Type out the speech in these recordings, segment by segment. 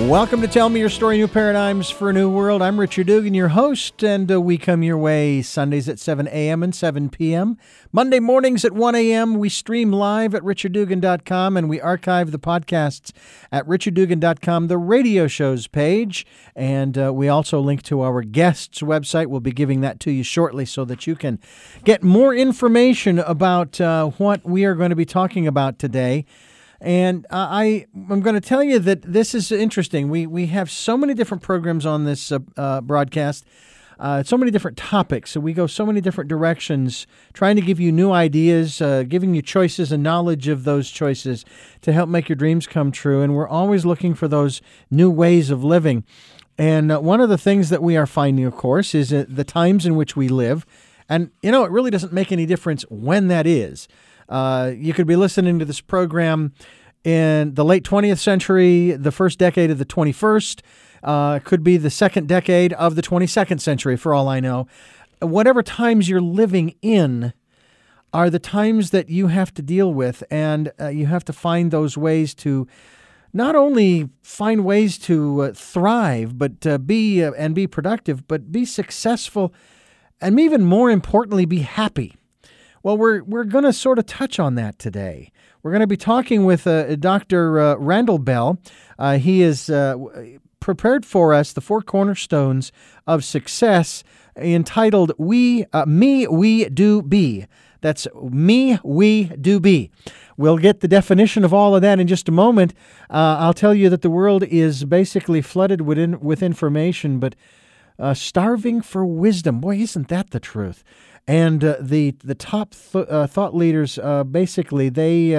Welcome to Tell Me Your Story, New Paradigms for a New World. I'm Richard Dugan, your host, and we come your way Sundays at 7 a.m. and 7 p.m. Monday mornings at 1 a.m. We stream live at richarddugan.com, and we archive the podcasts at richarddugan.com, the radio shows page, and we also link to our guests' website. We'll be giving that to you shortly so that you can get more information about what we are going to be talking about today. And I'm going to tell you that this is interesting. We have so many different programs on this broadcast, so many different topics. So we go so many different directions, trying to give you new ideas, giving you choices and knowledge of those choices to help make your dreams come true. And we're always looking for those new ways of living. And one of the things that we are finding, of course, is the times in which we live. And, it really doesn't make any difference when that is. You could be listening to this program in the late 20th century, the first decade of the 21st, could be the second decade of the 22nd century, for all I know. Whatever times you're living in are the times that you have to deal with, and you have to find those ways to not only find ways to thrive, but be productive, but be successful, and even more importantly, be happy. Well, we're going to sort of touch on that today. We're going to be talking with Dr. Randall Bell. He has prepared for us the 4 cornerstones of success entitled Me, We, Do, Be. That's Me, We, Do, Be. We'll get the definition of all of that in just a moment. I'll tell you that the world is basically flooded with information, but starving for wisdom. Boy, isn't that the truth? And the top thought leaders, basically,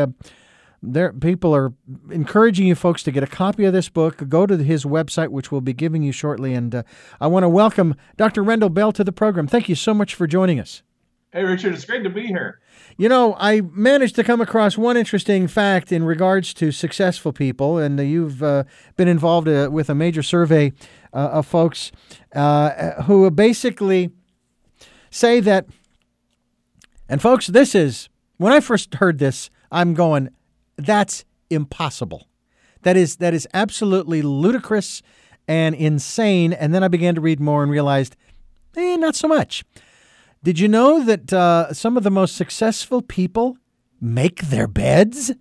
their people are encouraging you folks to get a copy of this book. Go to his website, which we'll be giving you shortly. And I want to welcome Dr. Randall Bell to the program. Thank you so much for joining us. Hey, Richard, it's great to be here. I managed to come across one interesting fact in regards to successful people, and you've been involved with a major survey of folks who basically say that, and folks, this is, when I first heard this, I'm going, that's impossible. That is absolutely ludicrous and insane. And then I began to read more and realized, not so much. Did you know that some of the most successful people make their beds?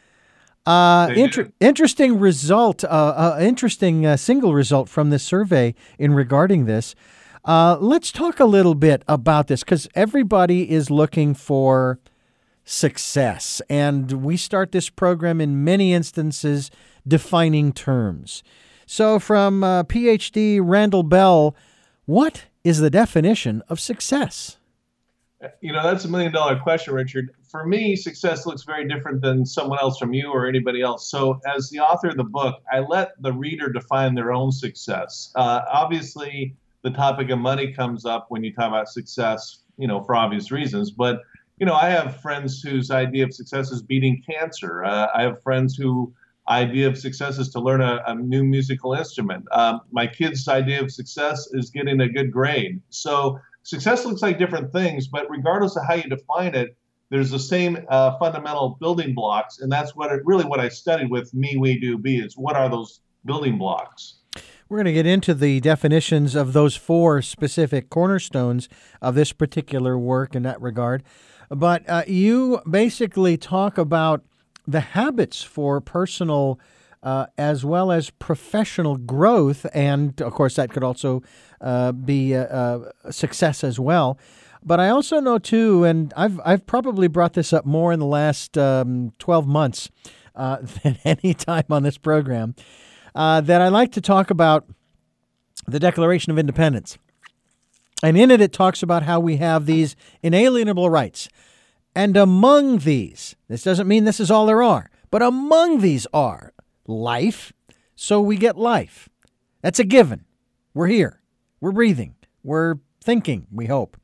Interesting result, interesting single result from this survey in regarding this. Let's talk a little bit about this, because everybody is looking for success, and we start this program in many instances defining terms. So from PhD Randall Bell, what is the definition of success? That's $1 million question, Richard. For me, success looks very different than someone else from you or anybody else. So as the author of the book, I let the reader define their own success. Obviously, the topic of money comes up when you talk about success, for obvious reasons. But, I have friends whose idea of success is beating cancer. I have friends whose idea of success is to learn a new musical instrument. My kid's idea of success is getting a good grade. So success looks like different things, but regardless of how you define it, there's the same fundamental building blocks. And that's what I studied with Me, We, Do, Be is what are those building blocks? We're going to get into the definitions of those 4 specific cornerstones of this particular work in that regard. But you basically talk about the habits for personal as well as professional growth, and of course that could also be success as well. But I also know too, and I've probably brought this up more in the last 12 months than any time on this program, that I like to talk about the Declaration of Independence. And in it talks about how we have these inalienable rights. And among these, this doesn't mean this is all there are, but among these are life, so we get life. That's a given. We're here. We're breathing. We're thinking, we hope.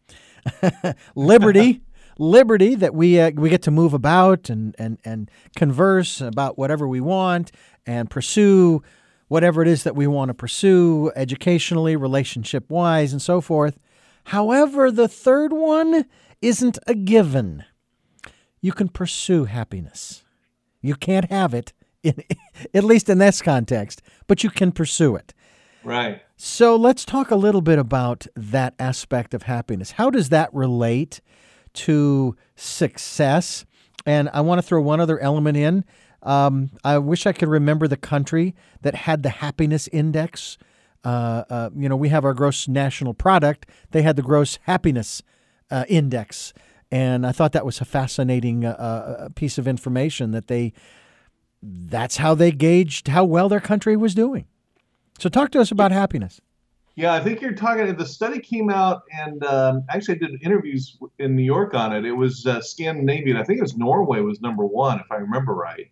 Liberty, that we get to move about and converse about whatever we want and pursue whatever it is that we want to pursue educationally, relationship-wise, and so forth. However, the third one isn't a given. You can pursue happiness. You can't have it at least in this context, but you can pursue it. Right. So let's talk a little bit about that aspect of happiness. How does that relate to success? And I want to throw one other element in. I wish I could remember the country that had the happiness index. We have our gross national product. They had the gross happiness index. And I thought that was a fascinating piece of information that's how they gauged how well their country was doing. So talk to us about happiness. Yeah, I think you're talking. The study came out, and actually I did interviews in New York on it. It was Scandinavian. I think it was Norway was number one, if I remember right.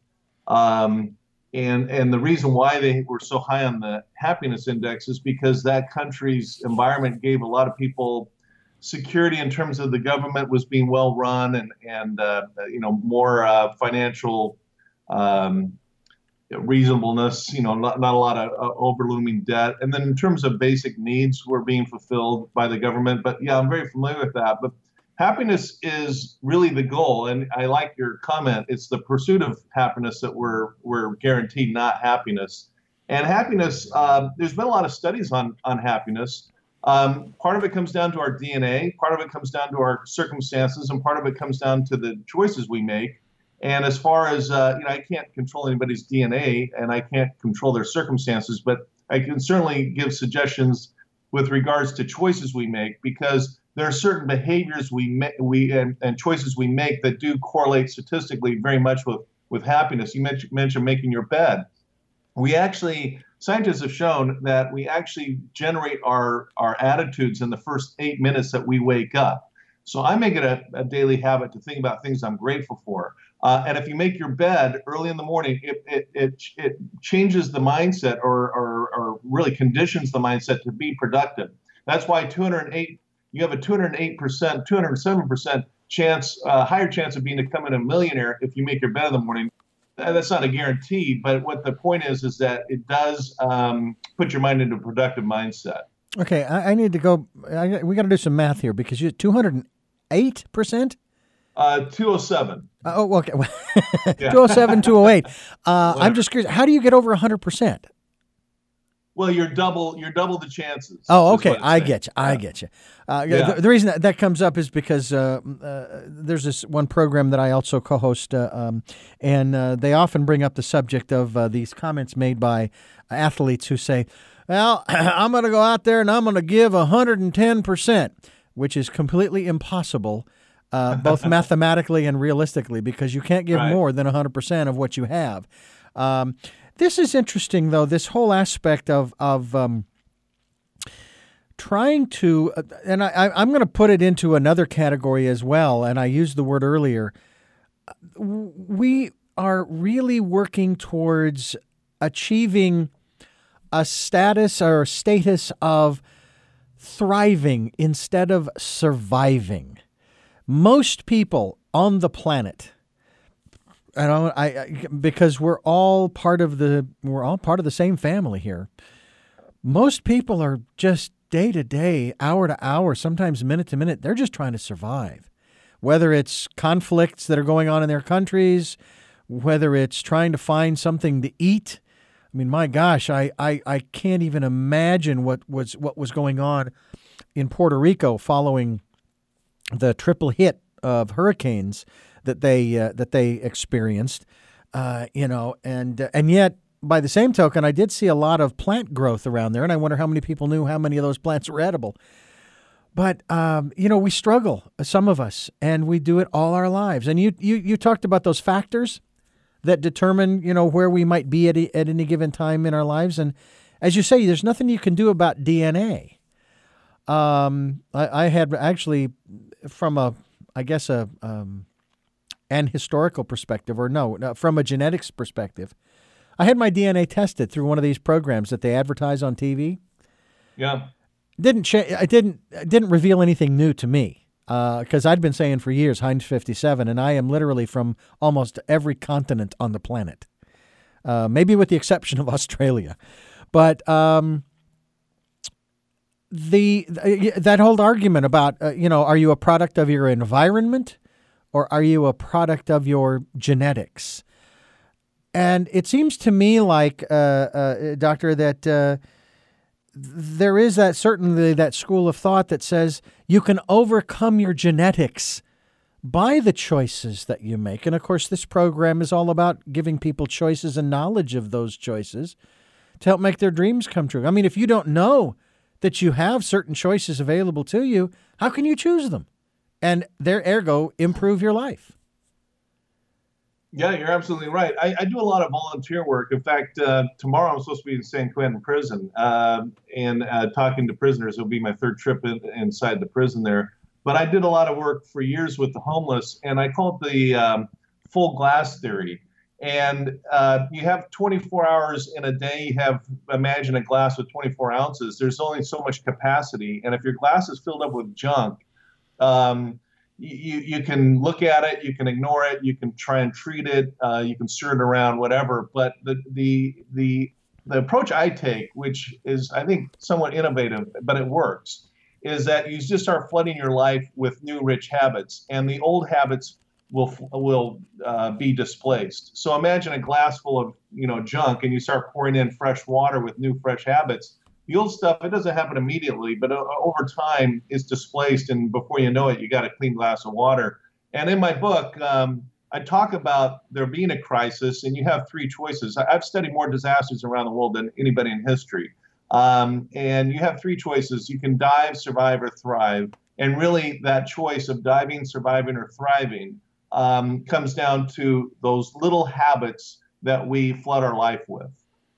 And the reason why they were so high on the happiness index is because that country's environment gave a lot of people security in terms of the government was being well run and more financial reasonableness, not a lot of overlooming debt. And then in terms of basic needs were being fulfilled by the government. But yeah, I'm very familiar with that. But happiness is really the goal. And I like your comment. It's the pursuit of happiness that we're guaranteed, not happiness. And happiness, there's been a lot of studies on happiness. Part of it comes down to our DNA, part of it comes down to our circumstances, and part of it comes down to the choices we make. And as far as, I can't control anybody's DNA and I can't control their circumstances, but I can certainly give suggestions with regards to choices we make, because there are certain behaviors and choices we make that do correlate statistically very much with happiness. You mentioned making your bed. Scientists have shown that we actually generate our attitudes in the first 8 minutes that we wake up. So I make it a daily habit to think about things I'm grateful for. And if you make your bed early in the morning, it changes the mindset or really conditions the mindset to be productive. That's why you have a 208%, 207% chance, higher chance of becoming a millionaire if you make your bed in the morning. That's not a guarantee, but what the point is that it does put your mind into a productive mindset. Okay, I need to go. We got to do some math here because you're 208%? 207. Oh, okay. 207, 208. I'm just curious. How do you get over 100%? Well, you're double the chances. Oh, okay. I get you. The reason that comes up is because there's this one program that I also co-host, and they often bring up the subject of these comments made by athletes who say, well, I'm going to go out there and I'm going to give 110%, which is completely impossible, both mathematically and realistically, because you can't give more than 100% of what you have. This is interesting, though, this whole aspect of trying to, and I'm going to put it into another category as well, and I used the word earlier. We are really working towards achieving a status or a status of thriving instead of surviving. Most people on the planet, because we're all part of the same family here. Most people are just day to day, hour to hour, sometimes minute to minute. They're just trying to survive, whether it's conflicts that are going on in their countries, whether it's trying to find something to eat. I mean, my gosh, I can't even imagine what was going on in Puerto Rico following the triple hit of hurricanes that they experienced, and yet by the same token, I did see a lot of plant growth around there, and I wonder how many people knew how many of those plants were edible. But we struggle, some of us, and we do it all our lives. And you talked about those factors that determine where we might be at any given time in our lives, and as you say, there's nothing you can do about DNA. I had actually from an historical perspective, or no, from a genetics perspective, I had my DNA tested through one of these programs that they advertise on TV. Yeah, it didn't reveal anything new to me because I'd been saying for years Heinz 57, and I am literally from almost every continent on the planet, maybe with the exception of Australia, but that whole argument about are you a product of your environment or are you a product of your genetics? And it seems to me like, Doctor, that there is certainly that school of thought that says you can overcome your genetics by the choices that you make. And of course, this program is all about giving people choices and knowledge of those choices to help make their dreams come true. I mean, if you don't know that you have certain choices available to you, how can you choose them? And ergo, improve your life. Yeah, you're absolutely right. I do a lot of volunteer work. In fact, tomorrow I'm supposed to be in San Quentin prison and talking to prisoners. It'll be my third trip inside the prison there. But I did a lot of work for years with the homeless, and I call it the full glass theory. And you have 24 hours in a day. Imagine a glass with 24 ounces. There's only so much capacity. And if your glass is filled up with junk, you can look at it, you can ignore it, you can try and treat it, you can stir it around, whatever. But the approach I take, which is I think somewhat innovative, but it works, is that you just start flooding your life with new rich habits, and the old habits will be displaced. So imagine a glass full of junk, and you start pouring in fresh water with new fresh habits. The old stuff, it doesn't happen immediately, but over time is displaced, and before you know it, you got a clean glass of water. And in my book, I talk about there being a crisis, and you have three choices. I've studied more disasters around the world than anybody in history. And you have three choices. You can dive, survive, or thrive. And really, that choice of diving, surviving, or thriving comes down to those little habits that we flood our life with.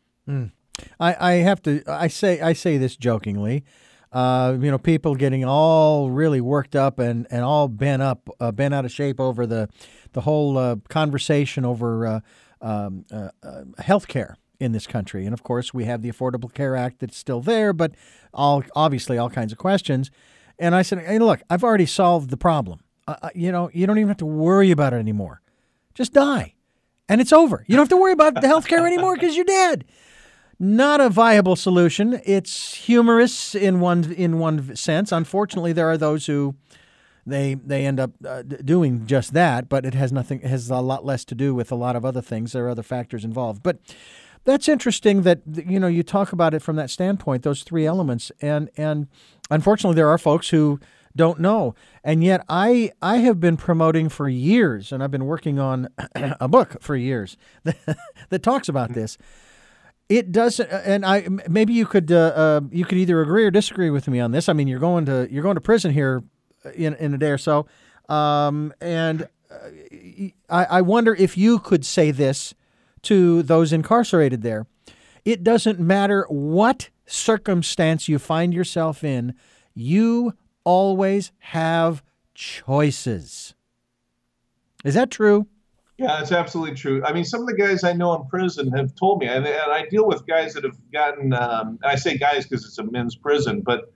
I say this jokingly, people getting all really worked up and all bent out of shape over the whole conversation over healthcare in this country. And of course, we have the Affordable Care Act that's still there, but obviously all kinds of questions. And I said, hey, look, I've already solved the problem. You don't even have to worry about it anymore. Just die, and it's over. You don't have to worry about the healthcare anymore because you're dead. Not a viable solution. It's humorous in one sense. Unfortunately, there are those who they end up doing just that, but it has a lot less to do with a lot of other things. There are other factors involved. But that's interesting that you talk about it from that standpoint, those three elements, and unfortunately, there are folks who don't know. And yet I have been promoting for years, and I've been working on a book for years that talks about this. It doesn't, and maybe you could either agree or disagree with me on this. I mean, you're going to prison here in a day or so, and I wonder if you could say this to those incarcerated there. It doesn't matter what circumstance you find yourself in, you always have choices. Is that true? Yeah, it's absolutely true. I mean, some of the guys I know in prison have told me, and I deal with guys that have gotten, and I say guys because it's a men's prison, but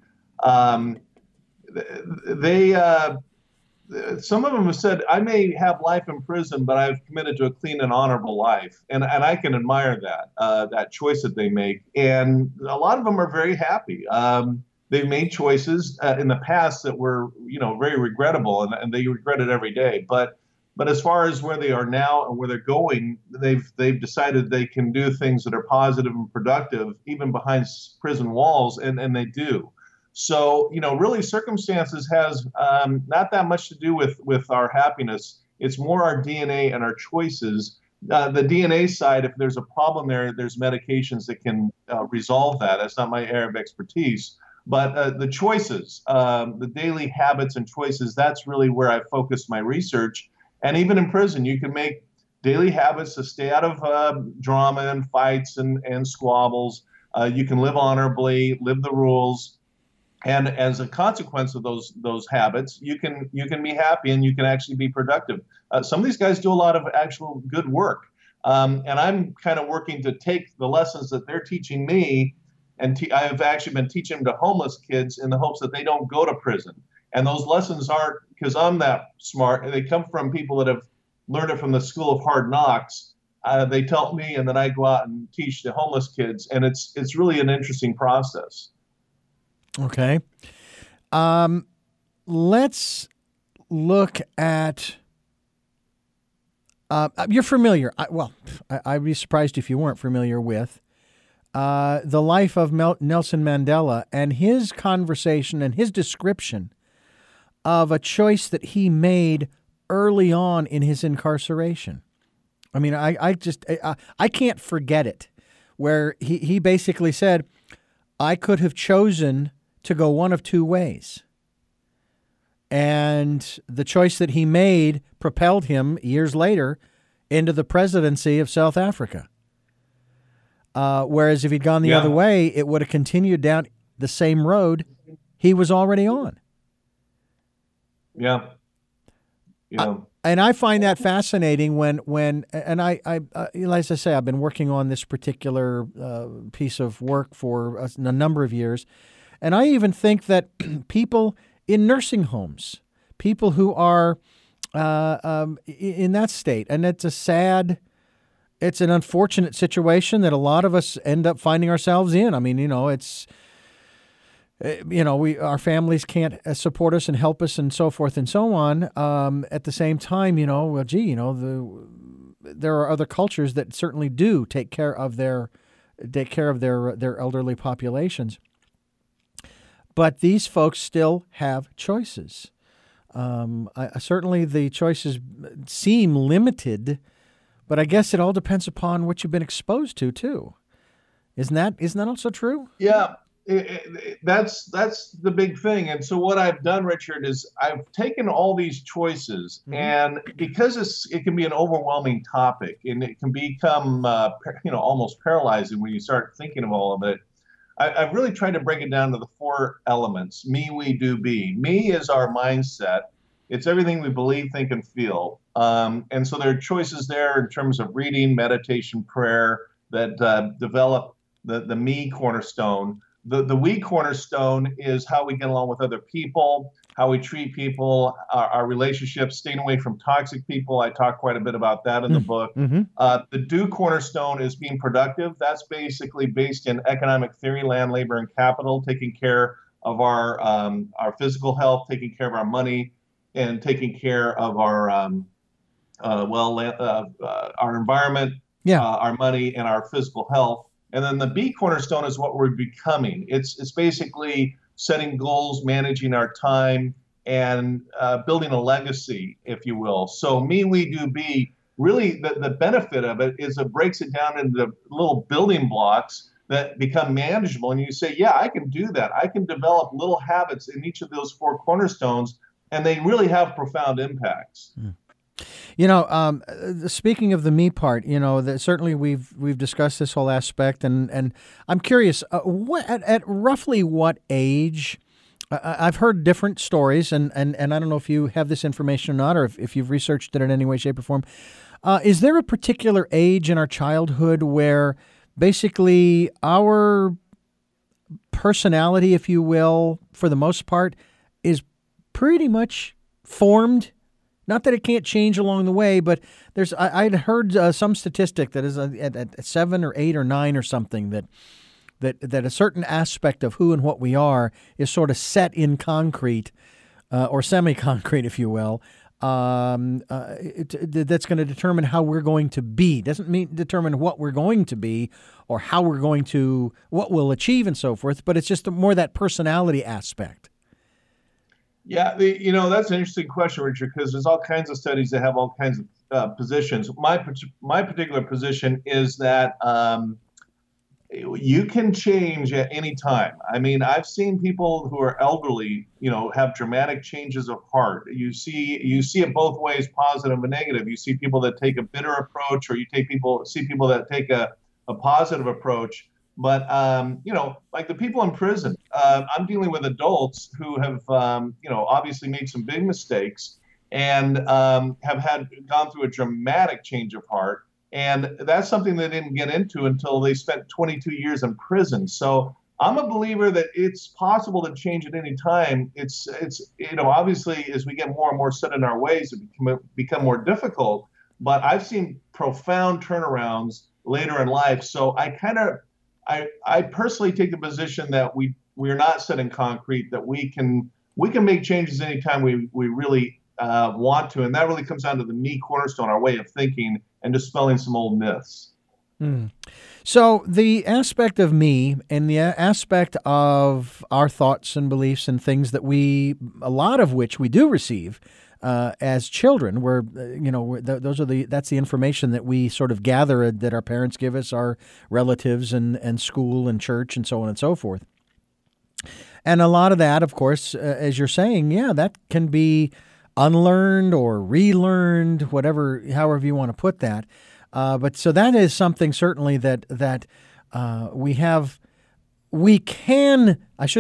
some of them have said, I may have life in prison, but I've committed to a clean and honorable life. And I can admire that choice that they make. And a lot of them are very happy. They've made choices in the past that were, very regrettable, and they regret it every day. But as far as where they are now and where they're going, they've decided they can do things that are positive and productive, even behind prison walls, and they do. So, really circumstances has not that much to do with our happiness. It's more our DNA and our choices. The DNA side, if there's a problem there's medications that can resolve that. That's not my area of expertise. But the choices, the daily habits and choices, that's really where I focus my research. And even in prison, you can make daily habits to stay out of drama and fights and squabbles. You can live honorably, live the rules. And as a consequence of those habits, you can be happy and you can actually be productive. Some of these guys do a lot of actual good work. And I'm kind of working to take the lessons that they're teaching me, and I've actually been teaching them to homeless kids in the hopes that they don't go to prison. And those lessons aren't because I'm that smart. They come from people that have learned it from the School of Hard Knocks. They tell me, and then I go out and teach the homeless kids. And it's really an interesting process. Okay. Let's look at You're familiar. I'd be surprised if you weren't familiar with the life of Nelson Mandela and his conversation and his description of a choice that he made early on in his incarceration. I mean, I can't forget it, where he basically said, I could have chosen to go one of two ways. And the choice that he made propelled him years later into the presidency of South Africa. Whereas if he'd gone the other way, it would have continued down the same road he was already on. Yeah. And I find that fascinating when as I say, I've been working on this particular piece of work for a number of years. And I even think that people in nursing homes, people who are in that state, and it's an unfortunate situation that a lot of us end up finding ourselves in. I mean, our families can't support us and help us and so forth and so on. At the same time, there are other cultures that certainly do take care of their elderly populations. But these folks still have choices. Certainly the choices seem limited, but I guess it all depends upon what you've been exposed to too. Isn't that also true? Yeah. That's the big thing. And so what I've done, Richard, is I've taken all these choices, and because it can be an overwhelming topic and it can become almost paralyzing when you start thinking of all of it, I've really tried to break it down to the four elements: me, we, do, be. Me is our mindset. It's everything we believe, think, and feel. And so there are choices there in terms of reading, meditation, prayer that develop the me cornerstone. The we cornerstone is how we get along with other people, how we treat people, our relationships, staying away from toxic people. I talk quite a bit about that in the book. The do cornerstone is being productive. That's basically based in economic theory, land, labor, and capital, taking care of our physical health, taking care of our money, and taking care of our environment, our money, and our physical health. And then the B cornerstone is what we're becoming. It's basically setting goals, managing our time, and building a legacy, if you will. So me, we, do, be, really the benefit of it is it breaks it down into little building blocks that become manageable. And you say, yeah, I can do that. I can develop little habits in each of those four cornerstones, and they really have profound impacts. Speaking of the me part, certainly we've discussed this whole aspect, and I'm curious, at roughly what age? I've heard different stories, and I don't know if you have this information or not, or if you've researched it in any way, shape, or form. Is there a particular age in our childhood where basically our personality, if you will, for the most part, is pretty much formed? Not that it can't change along the way, but I'd heard some statistic that is at 7 or 8 or 9 or something that a certain aspect of who and what we are is sort of set in concrete or semi-concrete, if you will. That's going to determine how we're going to be. Doesn't mean determine what we're going to be or how we're going to what we'll achieve and so forth. But it's just more that personality aspect. Yeah, that's an interesting question, Richard, because there's all kinds of studies that have all kinds of positions. My particular position is that you can change at any time. I mean, I've seen people who are elderly, have dramatic changes of heart. You see it both ways, positive and negative. You see people that take a bitter approach, or you see people that take a positive approach. But, like the people in prison, I'm dealing with adults who have, obviously made some big mistakes and have gone through a dramatic change of heart. And that's something they didn't get into until they spent 22 years in prison. So I'm a believer that it's possible to change at any time. It's obviously as we get more and more set in our ways, it become more difficult. But I've seen profound turnarounds later in life. So I personally take the position that we're not set in concrete, that we can make changes anytime we really want to. And that really comes down to the me cornerstone, our way of thinking, and dispelling some old myths. So the aspect of me and the aspect of our thoughts and beliefs and things that a lot of which we do receive as children, where that's the information that we sort of gather that our parents give us, our relatives and school and church and so on and so forth. And a lot of that, of course, as you're saying, that can be unlearned or relearned, however you want to put that. But so that is something certainly that we can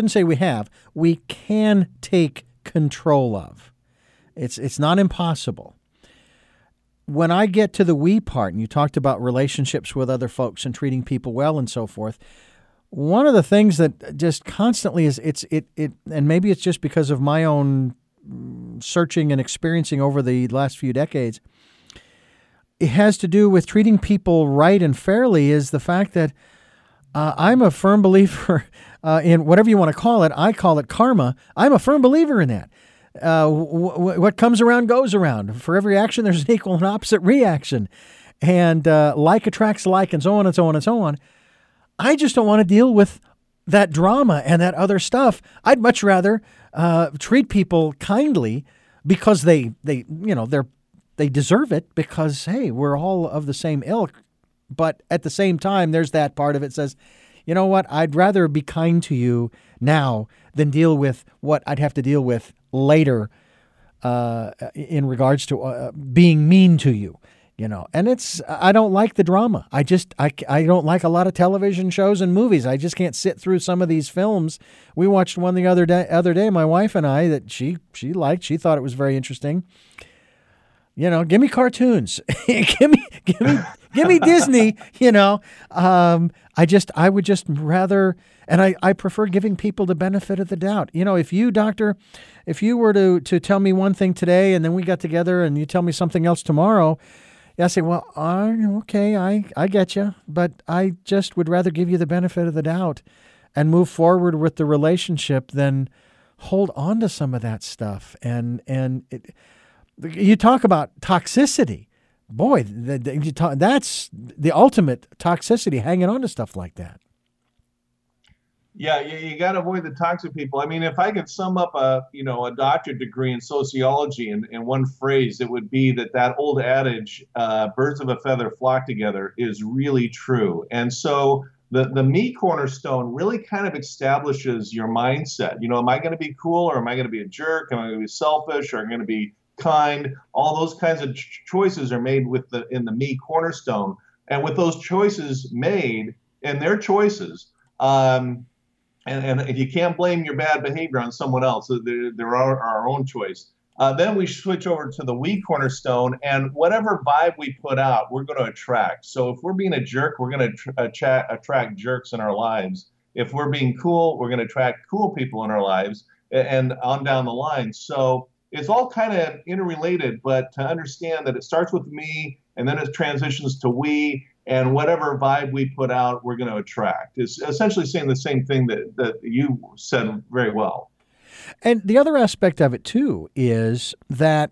take control of. It's not impossible. When I get to the we part, and you talked about relationships with other folks and treating people well and so forth, one of the things that just constantly is and maybe it's just because of my own searching and experiencing over the last few decades, it has to do with treating people right and fairly, is the fact that I'm a firm believer in whatever you want to call it. I call it karma. I'm a firm believer in that. What comes around goes around. For every action, there's an equal and opposite reaction. And like attracts like, and so on and so on and so on. I just don't want to deal with that drama and that other stuff. I'd much rather treat people kindly because they deserve it, because, hey, we're all of the same ilk. But at the same time, there's that part of it that says, you know what, I'd rather be kind to you now than deal with what I'd have to deal with later in regards to being mean to you. And I don't like the drama. I don't like a lot of television shows and movies. I just can't sit through some of these films. We watched one the other day, my wife and I, that she liked. She thought it was very interesting. Give me cartoons. give me Disney, I would just rather, and I prefer giving people the benefit of the doubt. If you, doctor, if you were to tell me one thing today and then we got together and you tell me something else tomorrow, I say, well, okay, I get you, but I just would rather give you the benefit of the doubt and move forward with the relationship than hold on to some of that stuff. You talk about toxicity. Boy, that's the ultimate toxicity, hanging on to stuff like that. Yeah, you got to avoid the toxic people. I mean, if I could sum up a doctorate degree in sociology in one phrase, it would be that old adage, birds of a feather flock together, is really true. And so the me cornerstone really kind of establishes your mindset. Am I going to be cool, or am I going to be a jerk? Am I going to be selfish, or am I going to be kind? All those kinds of choices are made in the me cornerstone. And with those choices made, and their choices, and you can't blame your bad behavior on someone else. There are our own choice. Then we switch over to the we cornerstone, and whatever vibe we put out, we're going to attract. So if we're being a jerk, we're going to attract jerks in our lives. If we're being cool, we're going to attract cool people in our lives, and on down the line. So it's all kind of interrelated, but to understand that it starts with me, and then it transitions to we, and whatever vibe we put out, we're going to attract. It's essentially saying the same thing that you said very well. And the other aspect of it, too, is that,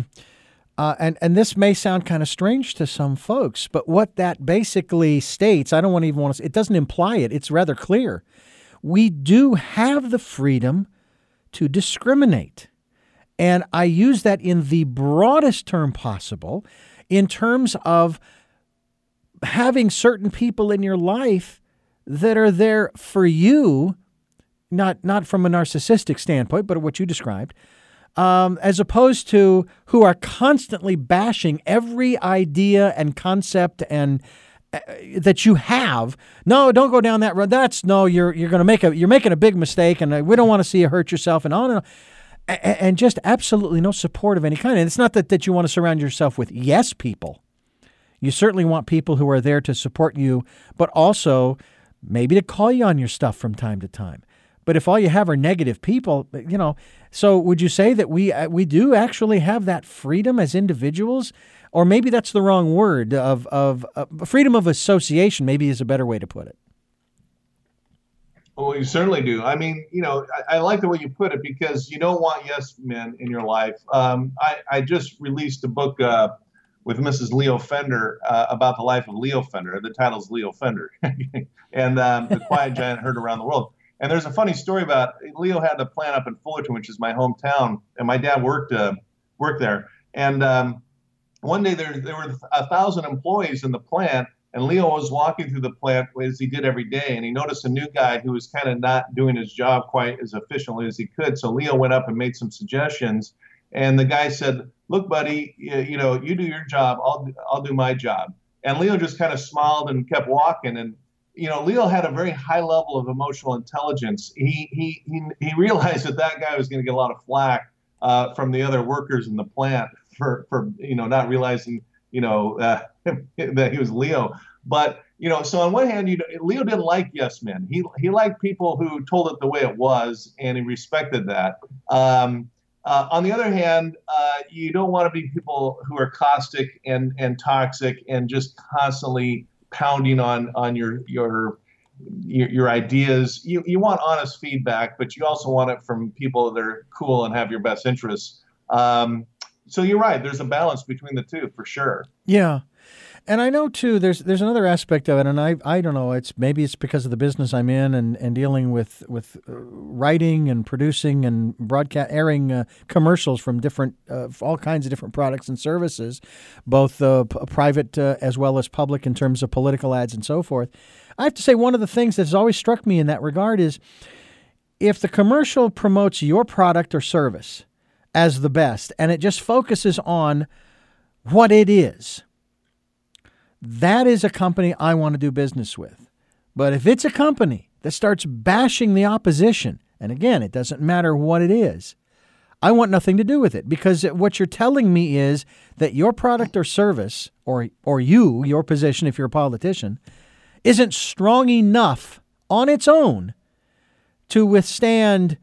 and this may sound kind of strange to some folks, but what that basically states, it doesn't imply it, it's rather clear. We do have the freedom to discriminate. And I use that in the broadest term possible, in terms of having certain people in your life that are there for you, not from a narcissistic standpoint, but what you described, as opposed to who are constantly bashing every idea and concept and that you have. No, don't go down that road. You're making a big mistake, and we don't want to see you hurt yourself, and on and on. And just absolutely no support of any kind. And it's not that you want to surround yourself with yes people. You certainly want people who are there to support you, but also maybe to call you on your stuff from time to time. But if all you have are negative people, so would you say that we do actually have that freedom as individuals? Or maybe that's the wrong word, of freedom of association maybe is a better way to put it. Well, you certainly do. I mean, I like the way you put it because you don't want yes men in your life. I just released a book with Mrs. Leo Fender about the life of Leo Fender. The title's Leo Fender, and The Quiet Giant Heard Around the World. And there's a funny story about Leo had a plant up in Fullerton, which is my hometown, and my dad worked there. And one day there were 1,000 employees in the plant, and Leo was walking through the plant as he did every day, and he noticed a new guy who was kind of not doing his job quite as efficiently as he could. So Leo went up and made some suggestions, and the guy said, "Look, buddy, you do your job, I'll do my job." And Leo just kind of smiled and kept walking. And Leo had a very high level of emotional intelligence. He realized that guy was going to get a lot of flack from the other workers in the plant for not realizing that he was Leo. But so on one hand, Leo didn't like yes men. He liked people who told it the way it was, and he respected that. On the other hand, you don't want to be people who are caustic and toxic and just constantly pounding on your ideas. You want honest feedback, but you also want it from people that are cool and have your best interests. So you're right. There's a balance between the two for sure. Yeah. And I know too, there's another aspect of it, and I don't know, maybe it's because of the business I'm in and dealing with writing and producing and airing commercials from different all kinds of different products and services, both private as well as public in terms of political ads and so forth. I have to say one of the things that's always struck me in that regard is if the commercial promotes your product or service as the best and it just focuses on what it is, that is a company I want to do business with. But if it's a company that starts bashing the opposition, and again, it doesn't matter what it is, I want nothing to do with it, because what you're telling me is that your product or service, or your position if you're a politician, isn't strong enough on its own to withstand,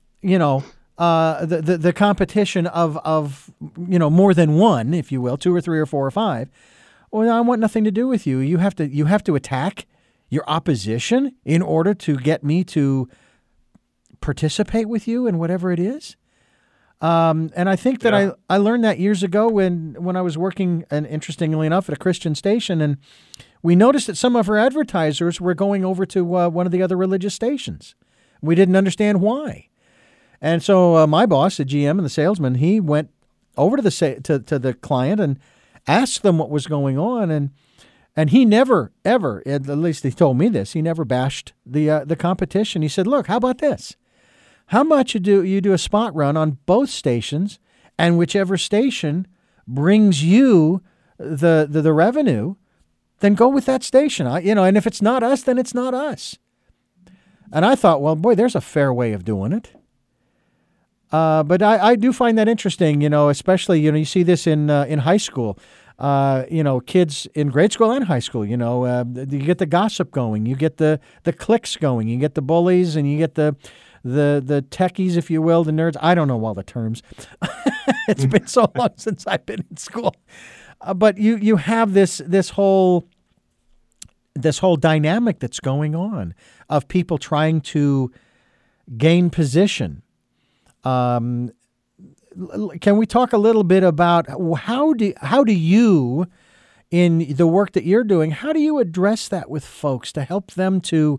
the competition of more than one, if you will, 2 or 3 or 4 or 5. Well, I want nothing to do with you. You have to attack your opposition in order to get me to participate with you in whatever it is. And I think that I learned that years ago when I was working, and interestingly enough, at a Christian station, and we noticed that some of our advertisers were going over to one of the other religious stations. We didn't understand why. And so my boss, the GM and the salesman, he went over to the client and asked them what was going on, and he never, ever, at least he told me this, he never bashed the competition. He said, "Look, how about this? How much you do a spot run on both stations, and whichever station brings you the revenue, then go with that station. And if it's not us, then it's not us." And I thought, well, boy, there's a fair way of doing it. But I do find that interesting, especially, you see this in high school, kids in grade school and high school, you get the gossip going, you get the cliques going, you get the bullies, and you get the techies, if you will, the nerds. I don't know all the terms. It's been so long since I've been in school. But you have this whole dynamic that's going on of people trying to gain position. Can we talk a little bit about how do you, in the work that you're doing, how do you address that with folks to help them to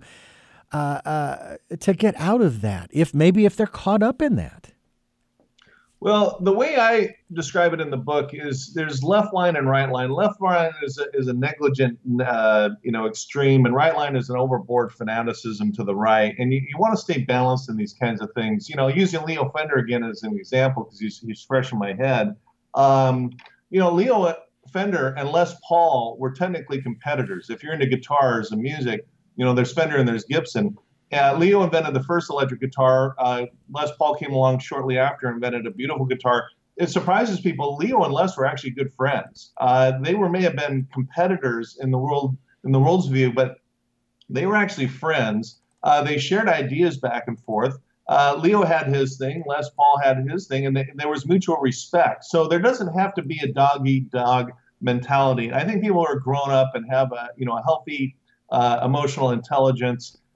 get out of that, if they're caught up in that? Well, the way I describe it in the book is there's left line and right line. Left line is a negligent, extreme, and right line is an overboard fanaticism to the right. And you want to stay balanced in these kinds of things. Using Leo Fender again as an example because he's fresh in my head. Leo Fender and Les Paul were technically competitors. If you're into guitars and music, there's Fender and there's Gibson. Leo invented the first electric guitar. Les Paul came along shortly after and invented a beautiful guitar. It surprises people. Leo and Les were actually good friends. They may have been competitors in the world's view, but they were actually friends. They shared ideas back and forth. Leo had his thing, Les Paul had his thing, and there was mutual respect. So there doesn't have to be a dog-eat-dog mentality. I think people are grown up and have a healthy emotional intelligence.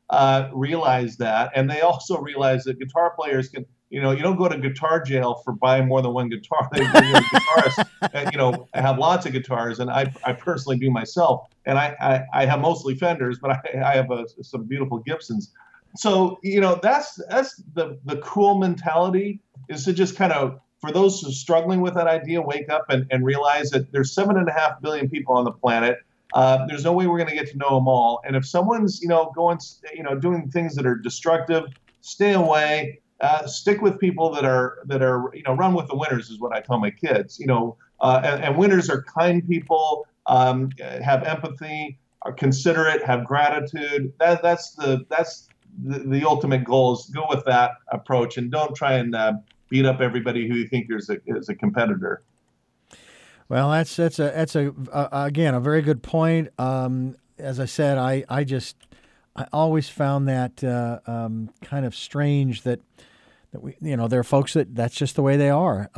realize that, and they also realize that guitar players can. You don't go to guitar jail for buying more than one guitar. Guitarists, have lots of guitars, and I personally do myself. And I have mostly Fenders, but I have some beautiful Gibsons. So, that's the cool mentality, is to just kind of, for those who are struggling with that idea, wake up and realize that there's 7.5 billion people on the planet. There's no way we're going to get to know them all. And if someone's, doing things that are destructive, stay away. Stick with people that are run with the winners, is what I tell my kids. And winners are kind people, have empathy, are considerate, have gratitude. That's the ultimate goal, is go with that approach, and don't try and beat up everybody who you think is a competitor. Well, that's again a very good point. As I said, I always found that kind of strange that we, there are folks that's just the way they are.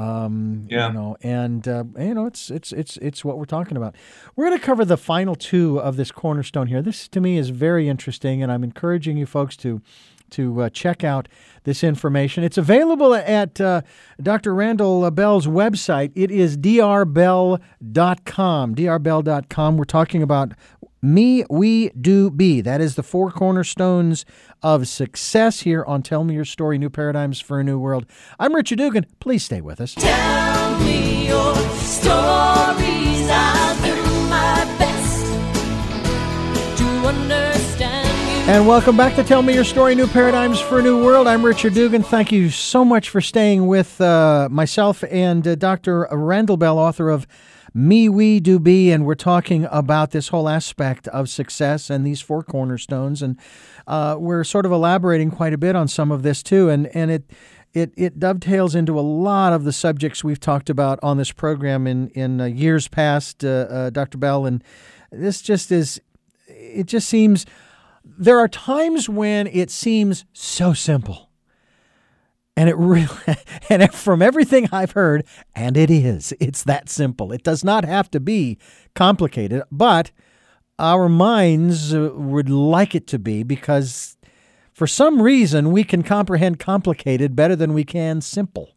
It's what we're talking about. We're going to cover the final two of this cornerstone here. This, to me, is very interesting, and I'm encouraging you folks to check out this information. It's available at Dr. Randall Bell's website. It is drbell.com. drbell.com. We're talking about Me, We, Do, Be. That is the four cornerstones of success here on Tell Me Your Story, New Paradigms for a New World. I'm Richard Dugan. Please stay with us. Tell me your stories. I'll do my best to understand you. And welcome back to Tell Me Your Story, New Paradigms for a New World. I'm Richard Dugan. Thank you so much for staying with myself and Dr. Randall Bell, author of Me, We, Do, Be, and we're talking about this whole aspect of success and these four cornerstones, and we're sort of elaborating quite a bit on some of this too, and it dovetails into a lot of the subjects we've talked about on this program in years past, Dr. Bell, and this just seems, there are times when it seems so simple. And it really, and from everything I've heard, and it's that simple. It does not have to be complicated, but our minds would like it to be, because for some reason we can comprehend complicated better than we can simple.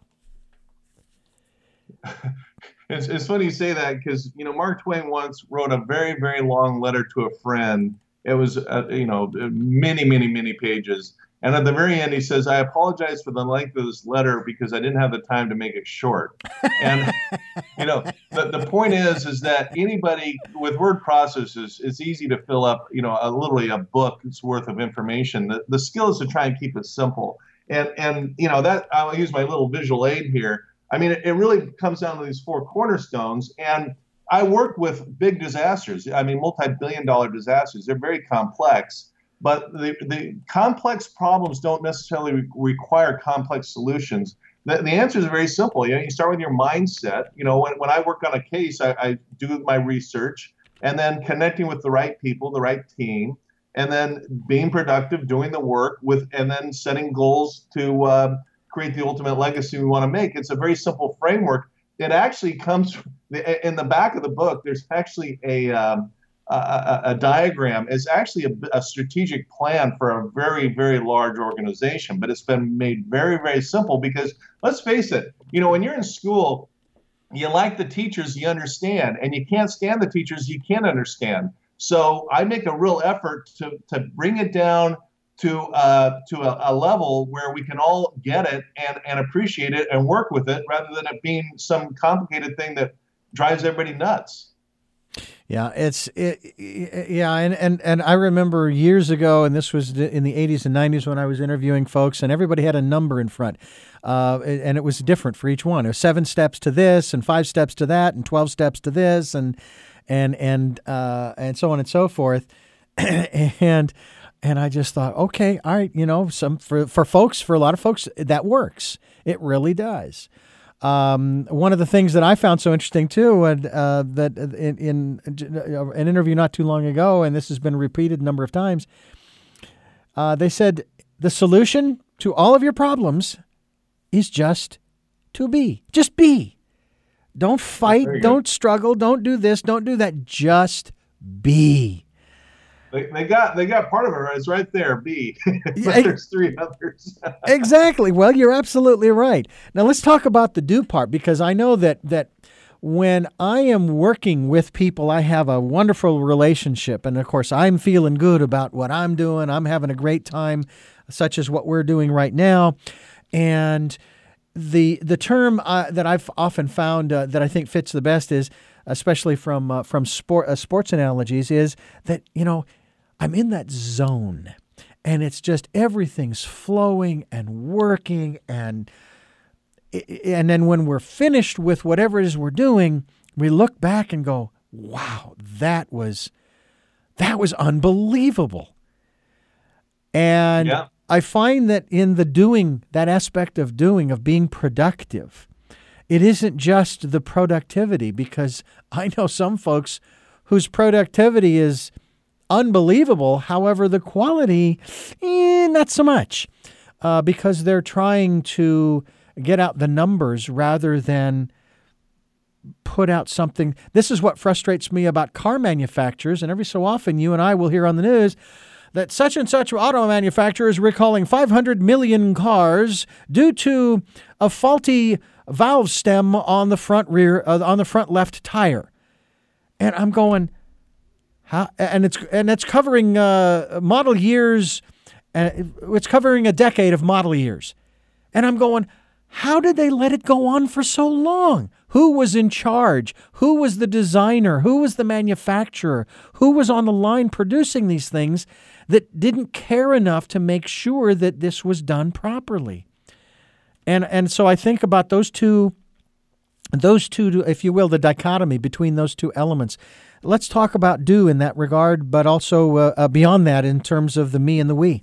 It's funny you say that, because Mark Twain once wrote a very, very long letter to a friend. It was many, many, many pages. And at the very end, he says, "I apologize for the length of this letter because I didn't have the time to make it short." And, the point is that anybody with word processors, it's easy to fill up, literally a book's worth of information. The skill is to try and keep it simple. And that, I'll use my little visual aid here. I mean, it really comes down to these four cornerstones. And I work with big disasters. I mean, multi-billion-dollar disasters. They're very complex. But the complex problems don't necessarily require complex solutions. The answer is very simple. You start with your mindset. When I work on a case, I do my research, and then connecting with the right people, the right team, and then being productive, doing the work and then setting goals to create the ultimate legacy we want to make. It's a very simple framework. It actually comes in the back of the book. There's actually a diagram. Is actually a strategic plan for a very, very large organization, but it's been made very, very simple, because let's face it, when you're in school, you like the teachers you understand, and you can't stand the teachers you can't understand. So I make a real effort to bring it down to a level where we can all get it and appreciate it and work with it, rather than it being some complicated thing that drives everybody nuts. Yeah, and I remember years ago, and this was in the 80s and 90s when I was interviewing folks, and everybody had a number in front, and it was different for each one. It was 7 steps to this, and 5 steps to that, and 12 steps to this, and so on and so forth, and I just thought, okay, all right, for a lot of folks, that works. It really does. One of the things that I found so interesting too, and that in an interview not too long ago, and this has been repeated a number of times, they said the solution to all of your problems is just to be. Just be. Don't fight. Don't struggle. Don't do this. Don't do that. Just be. They got part of it right. It's right there, B. But there's three others. Exactly. Well, you're absolutely right. Now let's talk about the do part, because I know that when I am working with people, I have a wonderful relationship, and of course, I'm feeling good about what I'm doing. I'm having a great time, such as what we're doing right now, and the term that I've often found that I think fits the best is, especially from sports analogies, is that I'm in that zone, and it's just everything's flowing and working, and then when we're finished with whatever it is we're doing, we look back and go, "Wow, that was unbelievable." And Yeah. I find that in the doing, that aspect of being productive, it isn't just the productivity, because I know some folks whose productivity is unbelievable. However, the quality, not so much, because they're trying to get out the numbers rather than put out something. This is what frustrates me about car manufacturers, and every so often you and I will hear on the news that such and such auto manufacturer is recalling 500 million cars due to a faulty valve stem on the front left tire. And I'm going, how? And it's covering model years, and it's covering a decade of model years. And I'm going, how did they let it go on for so long? Who was in charge? Who was the designer? Who was the manufacturer? Who was on the line producing these things that didn't care enough to make sure that this was done properly? And so I think about those two, if you will, the dichotomy between those two elements. Let's talk about do in that regard, but also beyond that in terms of the me and the we.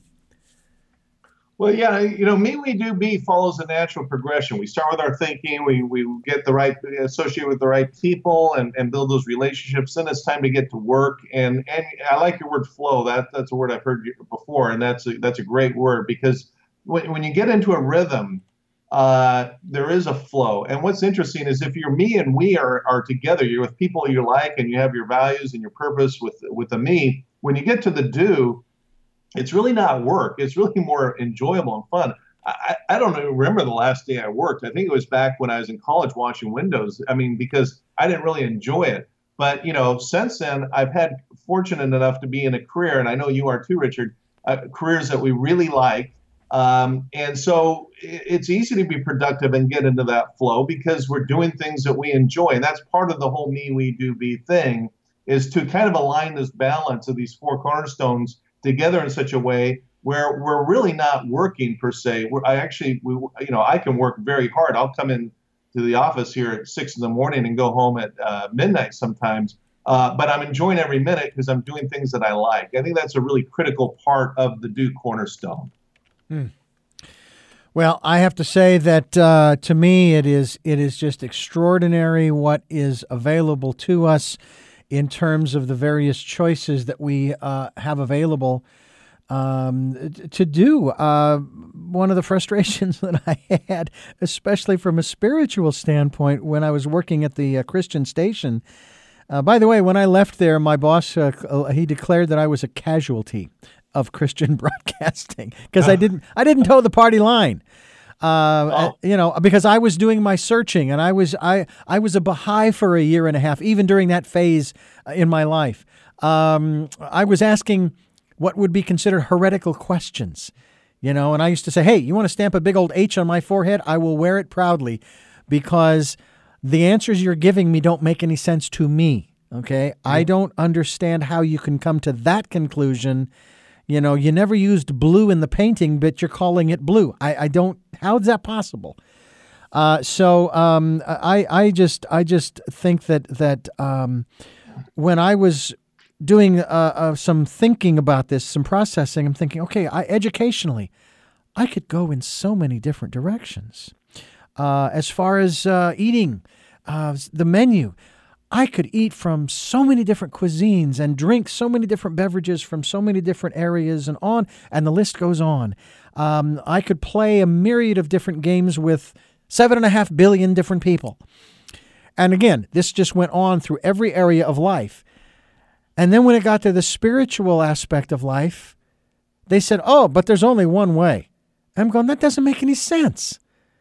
Well, yeah, me, we, do, be follows a natural progression. We start with our thinking, we get associate with the right people and build those relationships. Then it's time to get to work. And I like your word flow. That's a word I've heard before, and that's a great word, because when you get into a rhythm, there is a flow. And what's interesting is if you're me and we are together, you're with people you like, and you have your values and your purpose with the me. When you get to the do, it's really not work. It's really more enjoyable and fun. I don't even remember the last day I worked. I think it was back when I was in college washing windows. I mean, because I didn't really enjoy it. But, since then, I've had fortunate enough to be in a career, and I know you are too, Richard, careers that we really like. And so it's easy to be productive and get into that flow because we're doing things that we enjoy. And that's part of the whole me, we, do, be thing, is to kind of align this balance of these four cornerstones together in such a way where we're really not working per se. I can work very hard. I'll come in to the office here at 6 a.m. and go home at midnight sometimes. But I'm enjoying every minute because I'm doing things that I like. I think that's a really critical part of the do cornerstone. Well, I have to say that to me, it is just extraordinary what is available to us in terms of the various choices that we have available to do. One of the frustrations that I had, especially from a spiritual standpoint, when I was working at the Christian station. By the way, when I left there, my boss, he declared that I was a casualty of Christian broadcasting because I didn't toe the party line. Because I was doing my searching, and I was a Baha'i for a year and a half, even during that phase in my life. I was asking what would be considered heretical questions, and I used to say, hey, you want to stamp a big old H on my forehead? I will wear it proudly because the answers you're giving me don't make any sense to me, okay? I don't understand how you can come to that conclusion. You never used blue in the painting, but you're calling it blue. I don't. How is that possible? I just think that when I was doing some thinking about this, some processing, I'm thinking, okay, educationally, I could go in so many different directions. As far as eating, the menu. I could eat from so many different cuisines and drink so many different beverages from so many different areas and the list goes on. I could play a myriad of different games with 7.5 billion different people. And again, this just went on through every area of life. And then when it got to the spiritual aspect of life, they said, oh, but there's only one way. I'm going, that doesn't make any sense.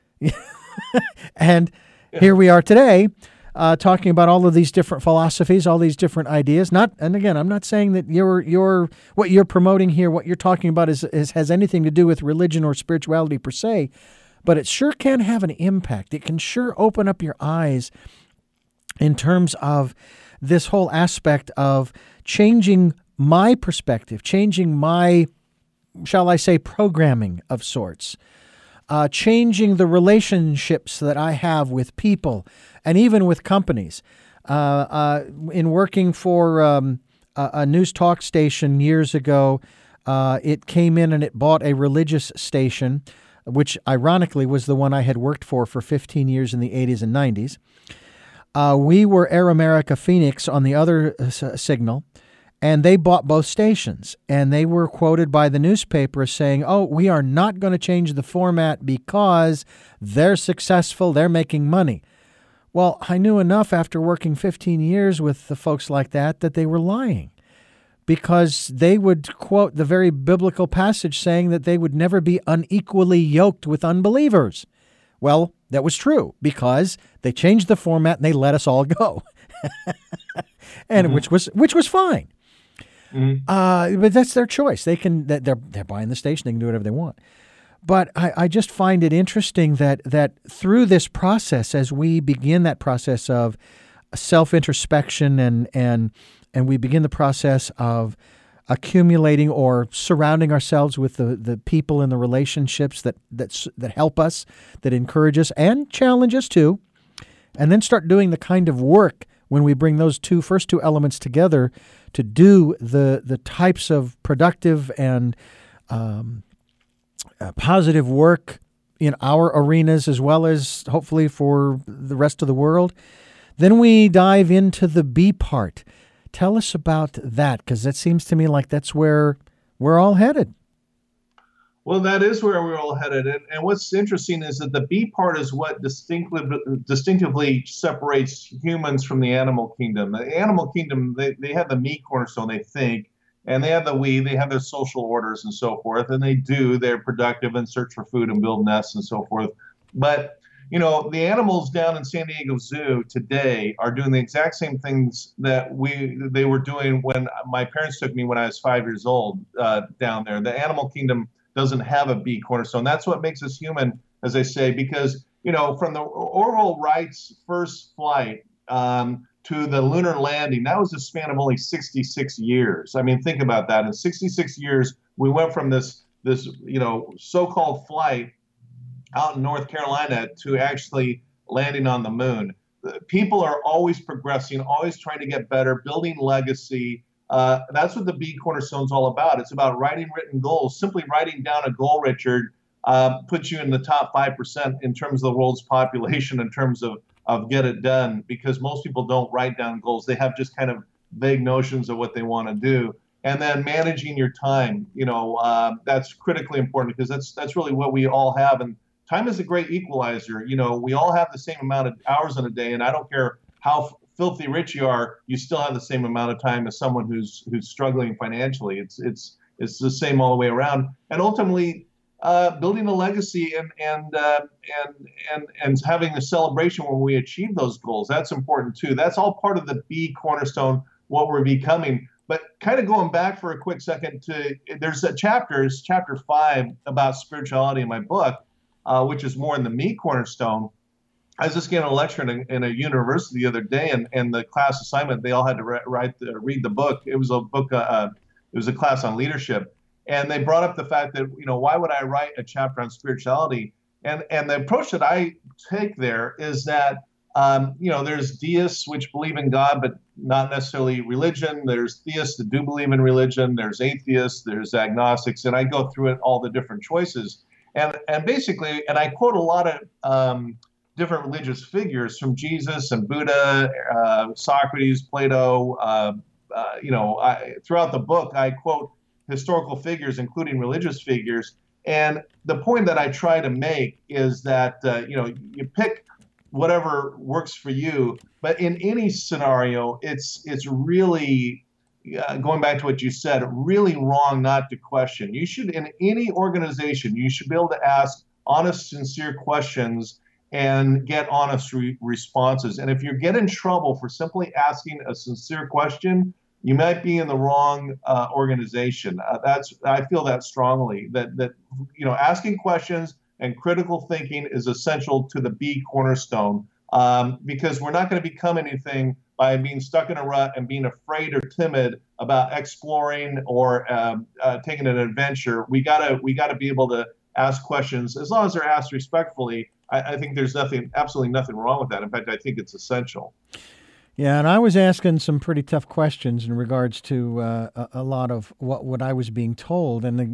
And here we are today, talking about all of these different philosophies, all these different ideas. And again, I'm not saying that what you're promoting here, what you're talking about has anything to do with religion or spirituality per se, but it sure can have an impact. It can sure open up your eyes in terms of this whole aspect of changing my perspective, changing my, shall I say, programming of sorts, changing the relationships that I have with people and even with companies. In working for a news talk station years ago, it came in and it bought a religious station, which ironically was the one I had worked for 15 years in the 80s and 90s. We were Air America Phoenix on the other signal, and they bought both stations. And they were quoted by the newspaper saying, oh, we are not going to change the format because they're successful, they're making money. Well, I knew enough after working 15 years with the folks like that they were lying, because they would quote the very biblical passage saying that they would never be unequally yoked with unbelievers. Well, that was true because they changed the format and they let us all go, and which was fine. But that's their choice. They're buying the station. They can do whatever they want. But I just find it interesting that through this process, as we begin that process of self-introspection and we begin the process of accumulating or surrounding ourselves with the people and the relationships that help us, that encourage us and challenge us too, and then start doing the kind of work when we bring those first two elements together to do the types of productive and positive work in our arenas as well as hopefully for the rest of the world. Then we dive into the B part. Tell us about that, because that seems to me like that's where we're all headed. Well, that is where we're all headed. And what's interesting is that the B part is what distinctively separates humans from the animal kingdom. The animal kingdom, they have the me cornerstone, they think, and they have the we, they have their social orders and so forth, and they're productive and search for food and build nests and so forth. But the animals down in San Diego Zoo today are doing the exact same things that they were doing when my parents took me when I was 5 years old down there. The animal kingdom doesn't have a B cornerstone. That's what makes us human, as I say, because from the Orville Wright's first flight to the lunar landing, that was a span of only 66 years. I mean, think about that. In 66 years, we went from this so-called flight out in North Carolina to actually landing on the moon. People are always progressing, always trying to get better, building legacy. That's what the B Cornerstone is all about. It's about writing written goals. Simply writing down a goal, Richard, puts you in the top 5% in terms of the world's population in terms of get it done, because most people don't write down goals. They have just kind of vague notions of what they want to do. And then managing your time, that's critically important, because that's really what we all have. And time is a great equalizer. We all have the same amount of hours in a day, and I don't care how filthy rich you are, you still have the same amount of time as someone who's struggling financially. It's the same all the way around. And ultimately, building a legacy and having a celebration when we achieve those goals, that's important too. That's all part of the B Cornerstone, what we're becoming. But kind of going back for a quick second there's chapter 5 about spirituality in my book, which is more in the Me Cornerstone. I was just giving a lecture in a university the other day, and the class assignment, they all had to read the book. It was a book. It was a class on leadership, and they brought up the fact that why would I write a chapter on spirituality? And the approach that I take there is that there's deists which believe in God, but not necessarily religion. There's theists that do believe in religion. There's atheists. There's agnostics, and I go through it all the different choices. And basically, and I quote a lot of different religious figures from Jesus and Buddha, Socrates, Plato. Throughout the book, I quote historical figures, including religious figures. And the point that I try to make is that you pick whatever works for you, but in any scenario, it's really going back to what you said, really wrong not to question. You should, in any organization, you should be able to ask honest, sincere questions and get honest responses. And if you get in trouble for simply asking a sincere question, you might be in the wrong organization. I feel that strongly, that asking questions and critical thinking is essential to the B cornerstone, because we're not going to become anything by being stuck in a rut and being afraid or timid about exploring or taking an adventure. We gotta be able to ask questions as long as they're asked respectfully. I think there's absolutely nothing wrong with that. In fact, I think it's essential. Yeah, and I was asking some pretty tough questions in regards to a lot of what I was being told, I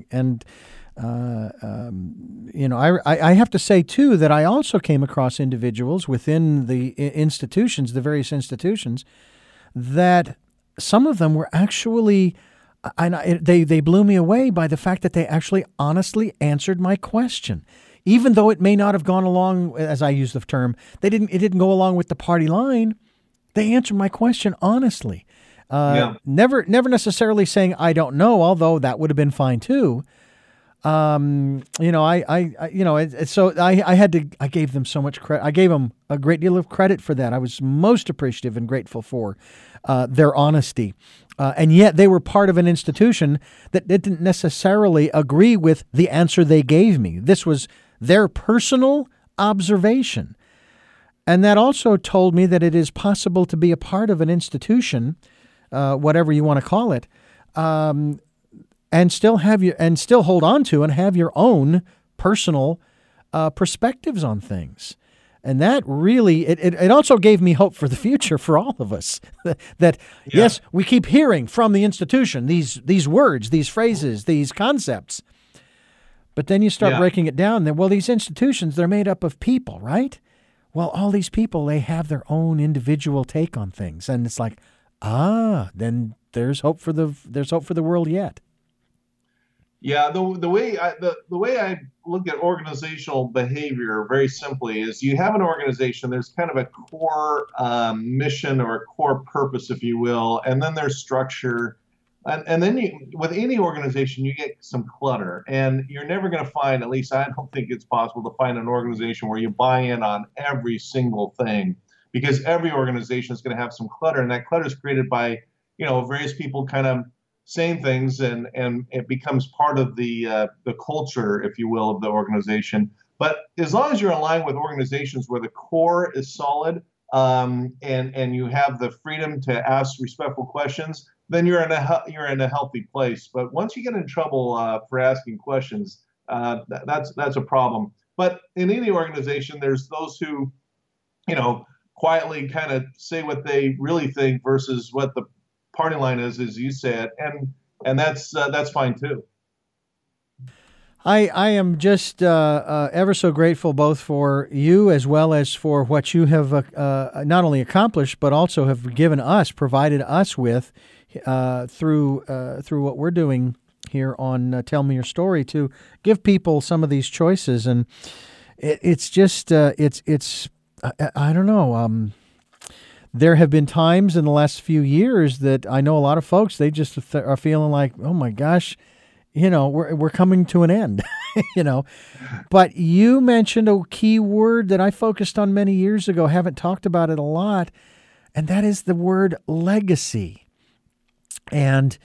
have to say too that I also came across individuals within the institutions, the various institutions, that some of them were actually, they blew me away by the fact that they actually honestly answered my question. Even though it may not have gone along, as I use the term, it didn't go along with the party line. They answered my question honestly. Never necessarily saying I don't know, although that would have been fine too. I gave them so much credit. I gave them a great deal of credit for that. I was most appreciative and grateful for their honesty. And yet they were part of an institution that didn't necessarily agree with the answer they gave me. This was their personal observation. And that also told me that it is possible to be a part of an institution, whatever you want to call it, and still hold on to and have your own personal perspectives on things. And that really, it also gave me hope for the future for all of us. Yes, we keep hearing from the institution these words, these phrases, these concepts. But then you start breaking it down. These institutions, they're made up of people, right? Well, all these people, they have their own individual take on things. And it's like, then there's hope for the world yet. Yeah, the way I look at organizational behavior very simply is you have an organization, there's kind of a core mission or a core purpose, if you will, and then there's structure. And then with any organization, you get some clutter, and you're never going to find, at least I don't think it's possible to find an organization where you buy in on every single thing, because every organization is going to have some clutter, and that clutter is created by, various people kind of saying things, and it becomes part of the culture, if you will, of the organization. But as long as you're aligned with organizations where the core is solid, and you have the freedom to ask respectful questions, then you're in a healthy place. But once you get in trouble for asking questions, that's a problem. But in any organization, there's those who, quietly kind of say what they really think versus what the party line is, as you said, and that's fine too. I am just ever so grateful both for you as well as for what you have not only accomplished but also have provided us with through what we're doing here on Tell Me Your Story, to give people some of these choices. And it's just I don't know. There have been times in the last few years that I know a lot of folks, they just are feeling like, oh my gosh, we're coming to an end, But you mentioned a key word that I focused on many years ago, haven't talked about it a lot, and that is the word legacy. And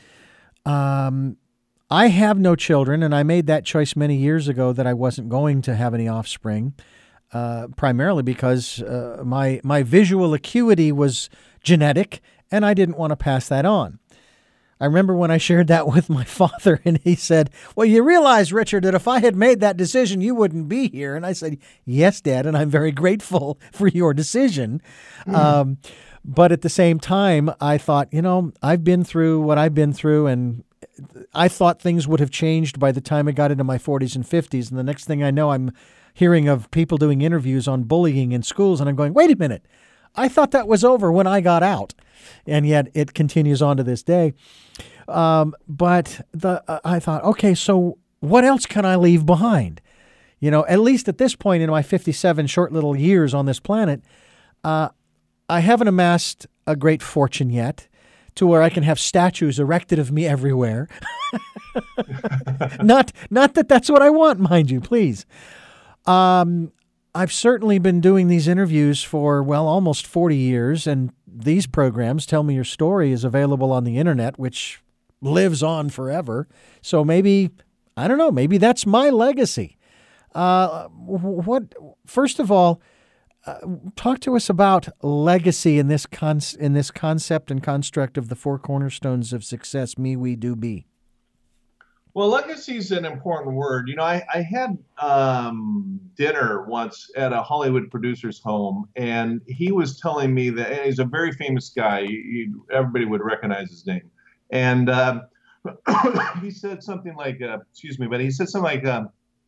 I have no children, and I made that choice many years ago that I wasn't going to have any offspring, primarily because my visual acuity was genetic, and I didn't want to pass that on. I remember when I shared that with my father, and he said, well, you realize, Richard, that if I had made that decision, you wouldn't be here. And I said, yes, Dad, and I'm very grateful for your decision. But at the same time, I thought, I've been through what I've been through, and I thought things would have changed by the time I got into my 40s and 50s. And the next thing I know, I'm hearing of people doing interviews on bullying in schools, and I'm going, wait a minute, I thought that was over when I got out. And yet it continues on to this day. But I thought, okay, so what else can I leave behind? At least at this point in my 57 short little years on this planet, I haven't amassed a great fortune yet to where I can have statues erected of me everywhere. Not that that's what I want, mind you, please. I've certainly been doing these interviews for, well, almost 40 years, and these programs, Tell Me Your Story, is available on the internet, which lives on forever. So maybe, I don't know, maybe that's my legacy. First of all, talk to us about legacy in this concept and construct of the four cornerstones of success, me, we, do, be. Well, legacy is an important word. I had dinner once at a Hollywood producer's home, and he was telling me that, and he's a very famous guy. Everybody would recognize his name. And he said something like, but he said something like,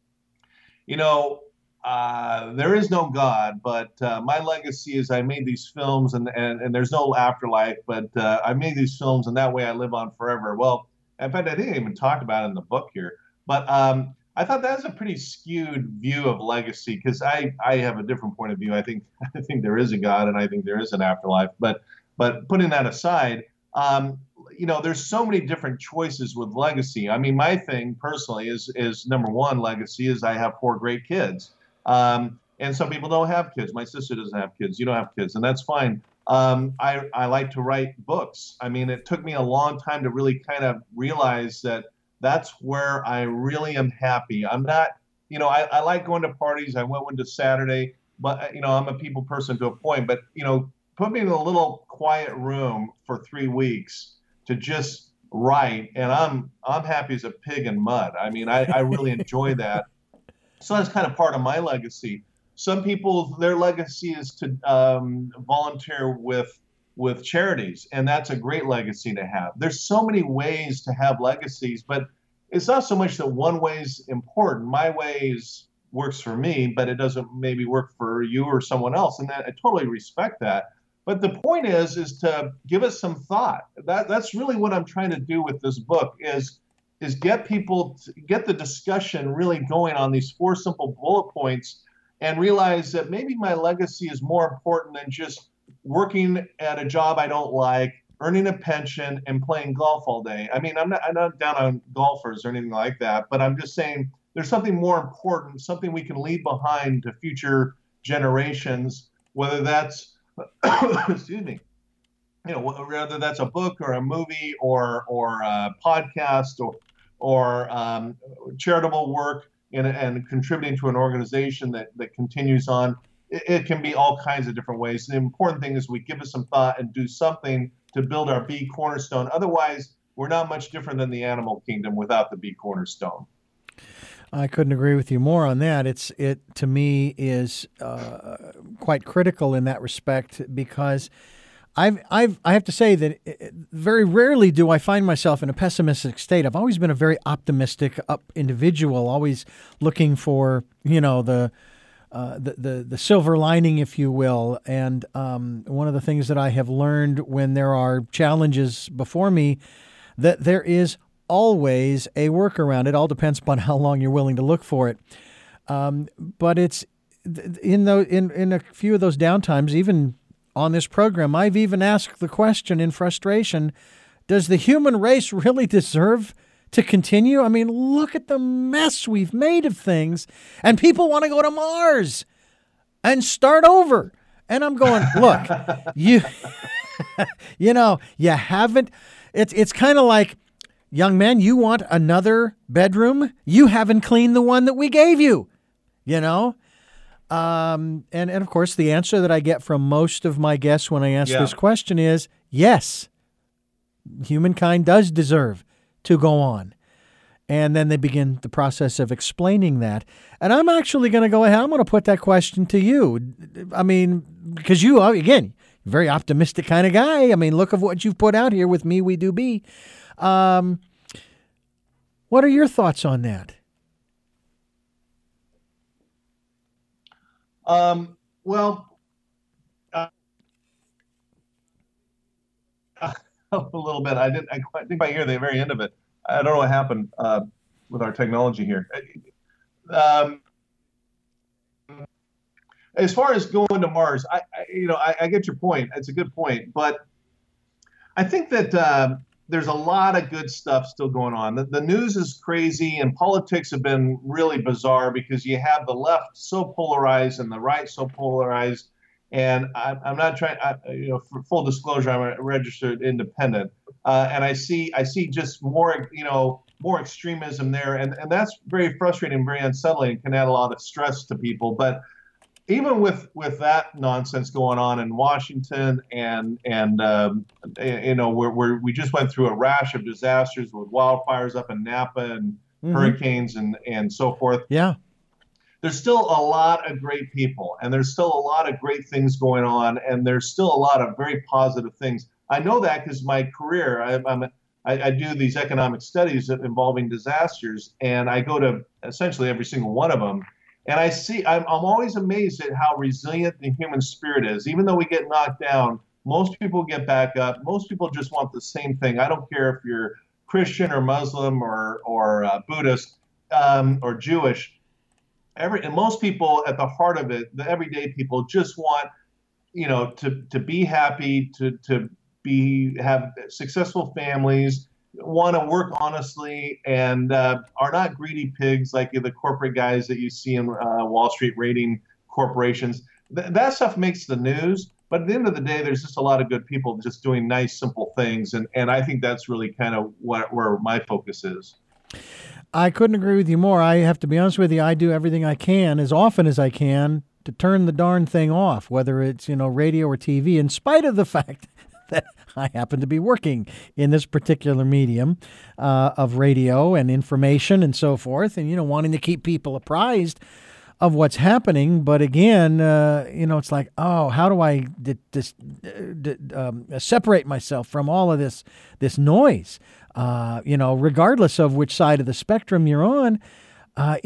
there is no God, but my legacy is I made these films, and there's no afterlife, but I made these films, and that way I live on forever. Well, in fact, I didn't even talk about it in the book here, but I thought that's a pretty skewed view of legacy, because I have a different point of view. I think there is a God, and I think there is an afterlife. But putting that aside, there's so many different choices with legacy. I mean, my thing personally is number one legacy is I have 4 great kids. And some people don't have kids. My sister doesn't have kids. You don't have kids, and that's fine. I like to write books. I mean, it took me a long time to really kind of realize that that's where I really am happy. I'm not, I like going to parties. I went one to Saturday, but, I'm a people person to a point. But, put me in a little quiet room for 3 weeks to just write, and I'm happy as a pig in mud. I mean, I really enjoy that. So that's kind of part of my legacy. Some people, their legacy is to volunteer with charities, and that's a great legacy to have. There's so many ways to have legacies, but it's not so much that one way is important. My way works for me, but it doesn't maybe work for you or someone else, and I totally respect that. But the point is to give us some thought. That's really what I'm trying to do with this book is get the discussion really going on these 4 simple bullet points, and realize that maybe my legacy is more important than just working at a job I don't like, earning a pension, and playing golf all day. I mean, I'm not down on golfers or anything like that, but I'm just saying there's something more important, something we can leave behind to future generations, whether that's, excuse me, whether that's a book or a movie or a podcast or charitable work, and contributing to an organization that continues on. It can be all kinds of different ways. The important thing is we give it some thought and do something to build our B cornerstone. Otherwise, we're not much different than the animal kingdom without the B cornerstone. I couldn't agree with you more on that. It to me is quite critical in that respect, because I have to say that very rarely do I find myself in a pessimistic state. I've always been a very optimistic individual, always looking for the silver lining, if you will. And one of the things that I have learned when there are challenges before me, that there is always a workaround. It all depends upon how long you're willing to look for it. But it's in a few of those downtimes, even on this program, I've even asked the question in frustration, does the human race really deserve to continue? I mean, look at the mess we've made of things, and people want to go to Mars and start over. And I'm going, look, you haven't, it's kind of like, young man, you want another bedroom? You haven't cleaned the one that we gave you, And of course, the answer that I get from most of my guests when I ask this question is, yes, humankind does deserve to go on. And then they begin the process of explaining that. And I'm actually going to go ahead, I'm going to put that question to you. I mean, because you, again, very optimistic kind of guy. I mean, look at what you've put out here with Me, We Do Be. What are your thoughts on that? Well, a little bit. I think I hear the very end of it. I don't know what happened with our technology here. As far as going to Mars, I get your point. It's a good point, but I think that there's a lot of good stuff still going on. The news is crazy, and politics have been really bizarre because you have the left so polarized and the right so polarized. And I'm not trying, for full disclosure, I'm a registered independent, and I see just more, more extremism there, and that's very frustrating, and very unsettling, and can add a lot of stress to people. But even with that nonsense going on in Washington, and where we just went through a rash of disasters with wildfires up in Napa and hurricanes and so forth. Yeah. There's still a lot of great people, and there's still a lot of great things going on, and there's still a lot of very positive things. I know that because my career, I do these economic studies involving disasters, and I go to essentially every single one of them. And I'm always amazed at how resilient the human spirit is. Even though we get knocked down, most people get back up. Most people just want the same thing. I don't care if you're Christian or Muslim or Buddhist or Jewish. And most people at the heart of it, the everyday people, just want, to be happy, to have successful families, want to work honestly, and are not greedy pigs like the corporate guys that you see in Wall Street raiding corporations. That stuff makes the news, but at the end of the day, there's just a lot of good people just doing nice, simple things, and I think that's really kind of where my focus is. I couldn't agree with you more. I have to be honest with you. I do everything I can, as often as I can, to turn the darn thing off, whether it's, radio or TV, in spite of the fact that I happen to be working in this particular medium of radio and information and so forth, and, wanting to keep people apprised of what's happening. But again, it's like, oh, how do I separate myself from all of this noise? Regardless of which side of the spectrum you're on, I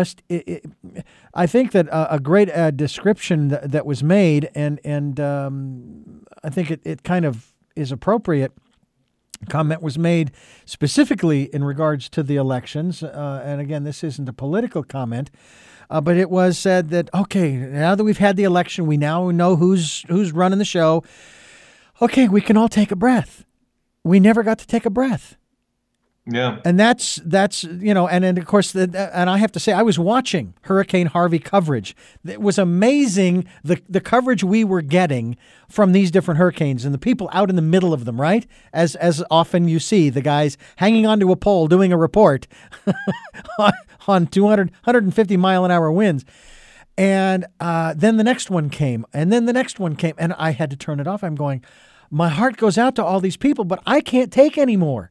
think that a great description that was made, and I think it kind of is appropriate. Comment was made specifically in regards to the elections, and again, this isn't a political comment, but it was said that, okay, now that we've had the election, we now know who's running the show. Okay, we can all take a breath. We never got to take a breath. Yeah. And that's and then of course, and I have to say, I was watching Hurricane Harvey coverage. It was amazing, the coverage we were getting from these different hurricanes and the people out in the middle of them, right? As often you see the guys hanging onto a pole doing a report on 150 mile an hour winds. And then the next one came, and then the next one came, and I had to turn it off. I'm going, my heart goes out to all these people, but I can't take anymore.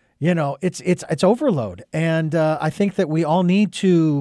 It's overload, and I think that we all need to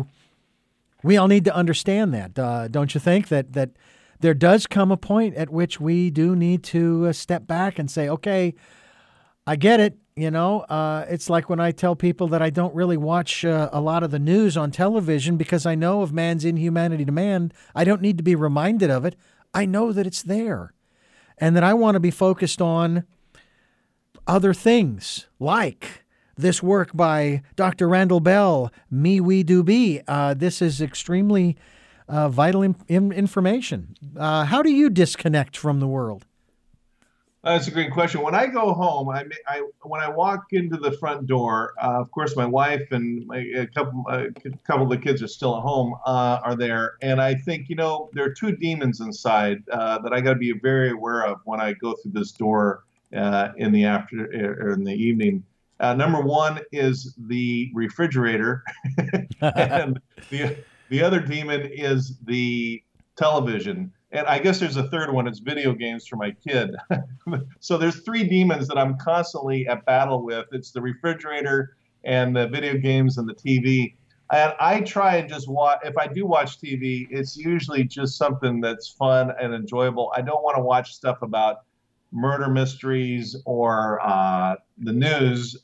understand that. Don't you think that there does come a point at which we do need to step back and say, okay, I get it. It's like when I tell people that I don't really watch a lot of the news on television because I know of man's inhumanity to man. I don't need to be reminded of it. I know that it's there. And that I want to be focused on other things like this work by Dr. Randall Bell, Me, We, Do, Be. This is extremely vital information. How do you disconnect from the world? That's a great question. When I go home, when I walk into the front door, of course, my wife and a couple of the kids are still at home, are there, and I think there are two demons inside that I got to be very aware of when I go through this door in the evening. Number one is the refrigerator, and the other demon is the television. And I guess there's a third one. It's video games for my kid. So there's three demons that I'm constantly at battle with. It's the refrigerator and the video games and the TV. And I try and just watch. If I do watch TV, it's usually just something that's fun and enjoyable. I don't want to watch stuff about murder mysteries or the news.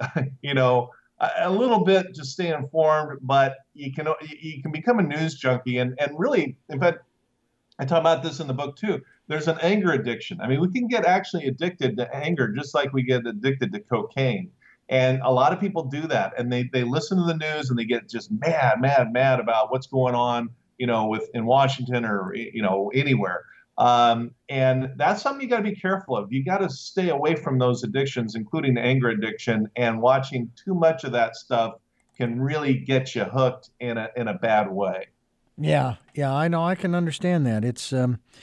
A little bit to stay informed, but you can become a news junkie and really, in fact, I talk about this in the book too. There's an anger addiction. I mean, we can get actually addicted to anger just like we get addicted to cocaine. And a lot of people do that, and they listen to the news and they get just mad about what's going on, in Washington or anywhere. And that's something you got to be careful of. You got to stay away from those addictions, including anger addiction, and watching too much of that stuff can really get you hooked in a bad way. Yeah, yeah, I know. I can understand that. It's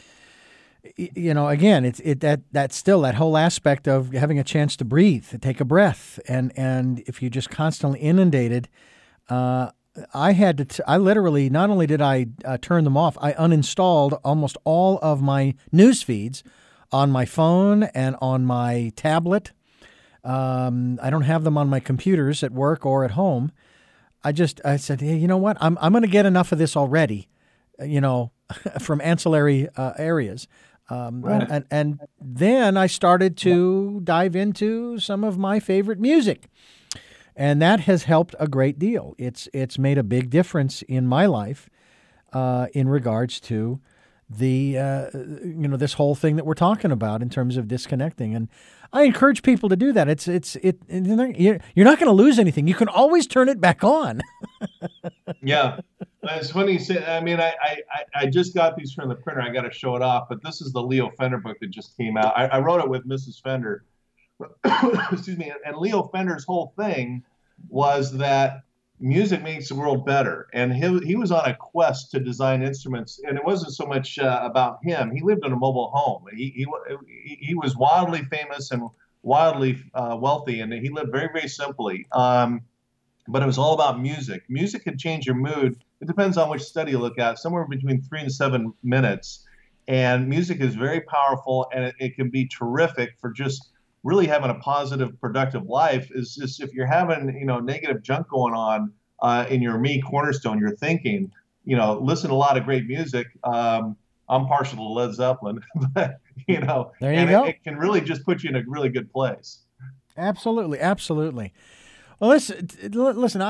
again, that's still that whole aspect of having a chance to breathe, to take a breath, and if you're just constantly inundated, I had to. I literally not only did I turn them off, I uninstalled almost all of my news feeds on my phone and on my tablet. I don't have them on my computers at work or at home. I said, hey, you know what? I'm going to get enough of this already, from ancillary areas. Right. And then I started to dive into some of my favorite music. And that has helped a great deal. It's made a big difference in my life in regards to the this whole thing that we're talking about in terms of disconnecting. And I encourage people to do that. You're not going to lose anything. You can always turn it back on. Yeah. It's funny you say. I mean, I just got these from the printer. I got to show it off. But this is the Leo Fender book that just came out. I wrote it with Mrs. Fender. Excuse me. And Leo Fender's whole thing was that music makes the world better. And he was on a quest to design instruments. And it wasn't so much about him. He lived in a mobile home. He was wildly famous and wildly wealthy. And he lived very, very simply. But it was all about music. Music can change your mood. It depends on which study you look at, somewhere between 3 and 7 minutes. And music is very powerful, and it can be terrific for just really having a positive, productive life. Is just if you're having negative junk going on in your me cornerstone, your thinking, listen to a lot of great music. I'm partial to Led Zeppelin, but There you go. it can really just put you in a really good place. Absolutely, absolutely. Well, listen.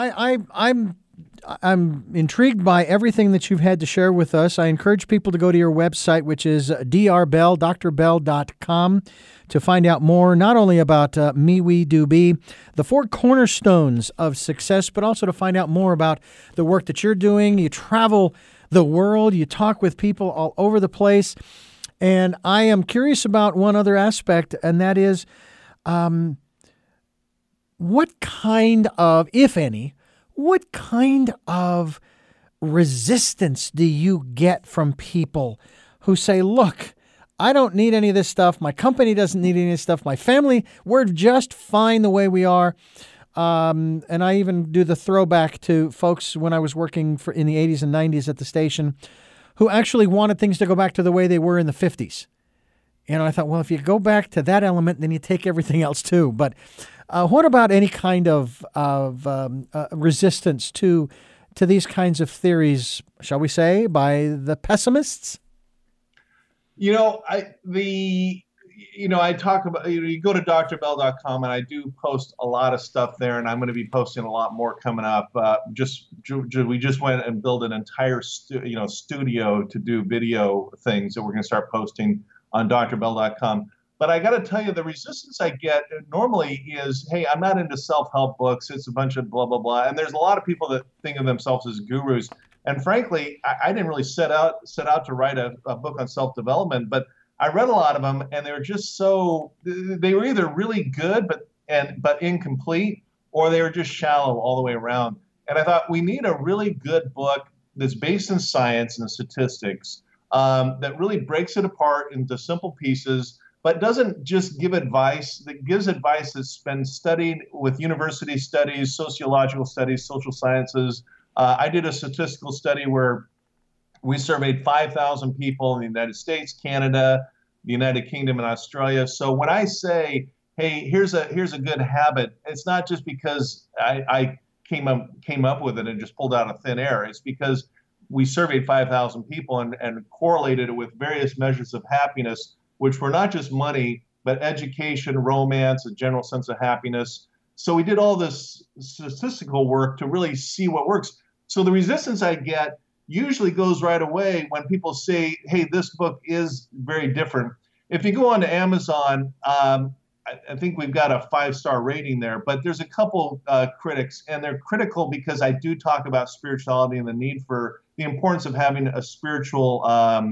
I'm intrigued by everything that you've had to share with us. I encourage people to go to your website, which is drbell.com, to find out more, not only about MeWeDoBe, the 4 cornerstones of success, but also to find out more about the work that you're doing. You travel the world, you talk with people all over the place, and I am curious about one other aspect, and that is what kind of, if any, what kind of resistance do you get from people who say, look, I don't need any of this stuff. My company doesn't need any of this stuff. My family, we're just fine the way we are. And I even do the throwback to folks when I was working in the 80s and 90s at the station who actually wanted things to go back to the way they were in the 50s. I thought, well, if you go back to that element, then you take everything else too. But what about any kind of resistance to these kinds of theories, shall we say, by the pessimists? I talk about, you go to drbell.com, and I do post a lot of stuff there, and I'm going to be posting a lot more coming up. We just went and built an entire studio to do video things that we're going to start posting on drbell.com. But I got to tell you, the resistance I get normally is, hey, I'm not into self-help books. It's a bunch of blah, blah, blah. And there's a lot of people that think of themselves as gurus. And frankly, I didn't really set out to write a book on self-development, but I read a lot of them, and they were just they were either really good but incomplete, or they were just shallow all the way around. And I thought we need a really good book that's based in science and statistics, that really breaks it apart into simple pieces, but doesn't just give advice, that gives advice that's been studied with university studies, sociological studies, social sciences. I did a statistical study where we surveyed 5,000 people in the United States, Canada, the United Kingdom, and Australia. So when I say, hey, here's a good habit, it's not just because I came up with it and just pulled out of thin air. It's because we surveyed 5,000 people and correlated it with various measures of happiness, which were not just money, but education, romance, a general sense of happiness. So we did all this statistical work to really see what works. So the resistance I get usually goes right away when people say, hey, this book is very different. If you go on to Amazon, I think we've got a 5-star rating there, but there's a couple critics, and they're critical because I do talk about spirituality and the importance of having a spiritual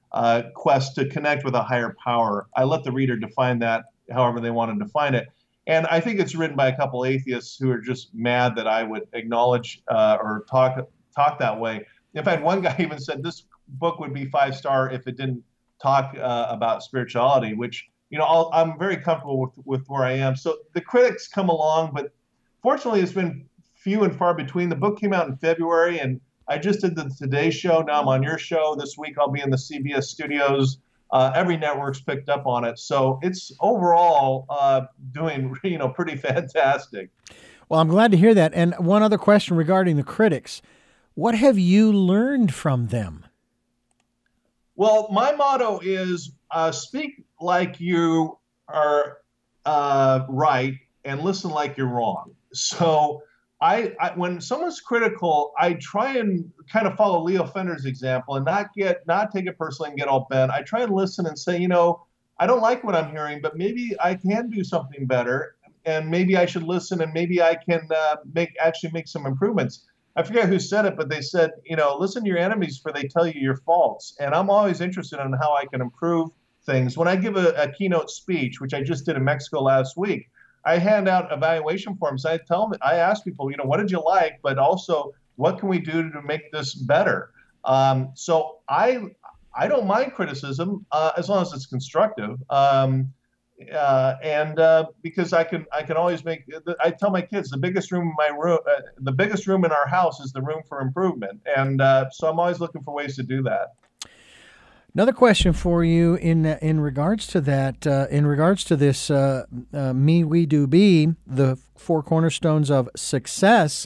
quest to connect with a higher power. I let the reader define that however they want to define it. And I think it's written by a couple atheists who are just mad that I would acknowledge or talk that way. In fact, one guy even said this book would be 5-star if it didn't talk about spirituality, which, I'm very comfortable with where I am. So the critics come along, but fortunately it's been few and far between. The book came out in February, and I just did the Today Show. Now I'm on your show. This week I'll be in the CBS studios. Every network's picked up on it. So it's overall doing, pretty fantastic. Well, I'm glad to hear that. And one other question regarding the critics. What have you learned from them? Well, my motto is speak like you are right and listen like you're wrong. So I when someone's critical, I try and kind of follow Leo Fender's example and not take it personally and get all bent. I try and listen and say, I don't like what I'm hearing, but maybe I can do something better, and maybe I should listen, and maybe I can make some improvements. I forget who said it, but they said, listen to your enemies, for they tell you your faults. And I'm always interested in how I can improve things. When I give a keynote speech, which I just did in Mexico last week, I hand out evaluation forms. I ask people, what did you like, but also what can we do to make this better? So I don't mind criticism as long as it's constructive, because I can always I tell my kids the biggest room in our house is the room for improvement, and so I'm always looking for ways to do that. Another question for you in regards to that, in regards to this Me, We, Do, Be, the 4 cornerstones of success.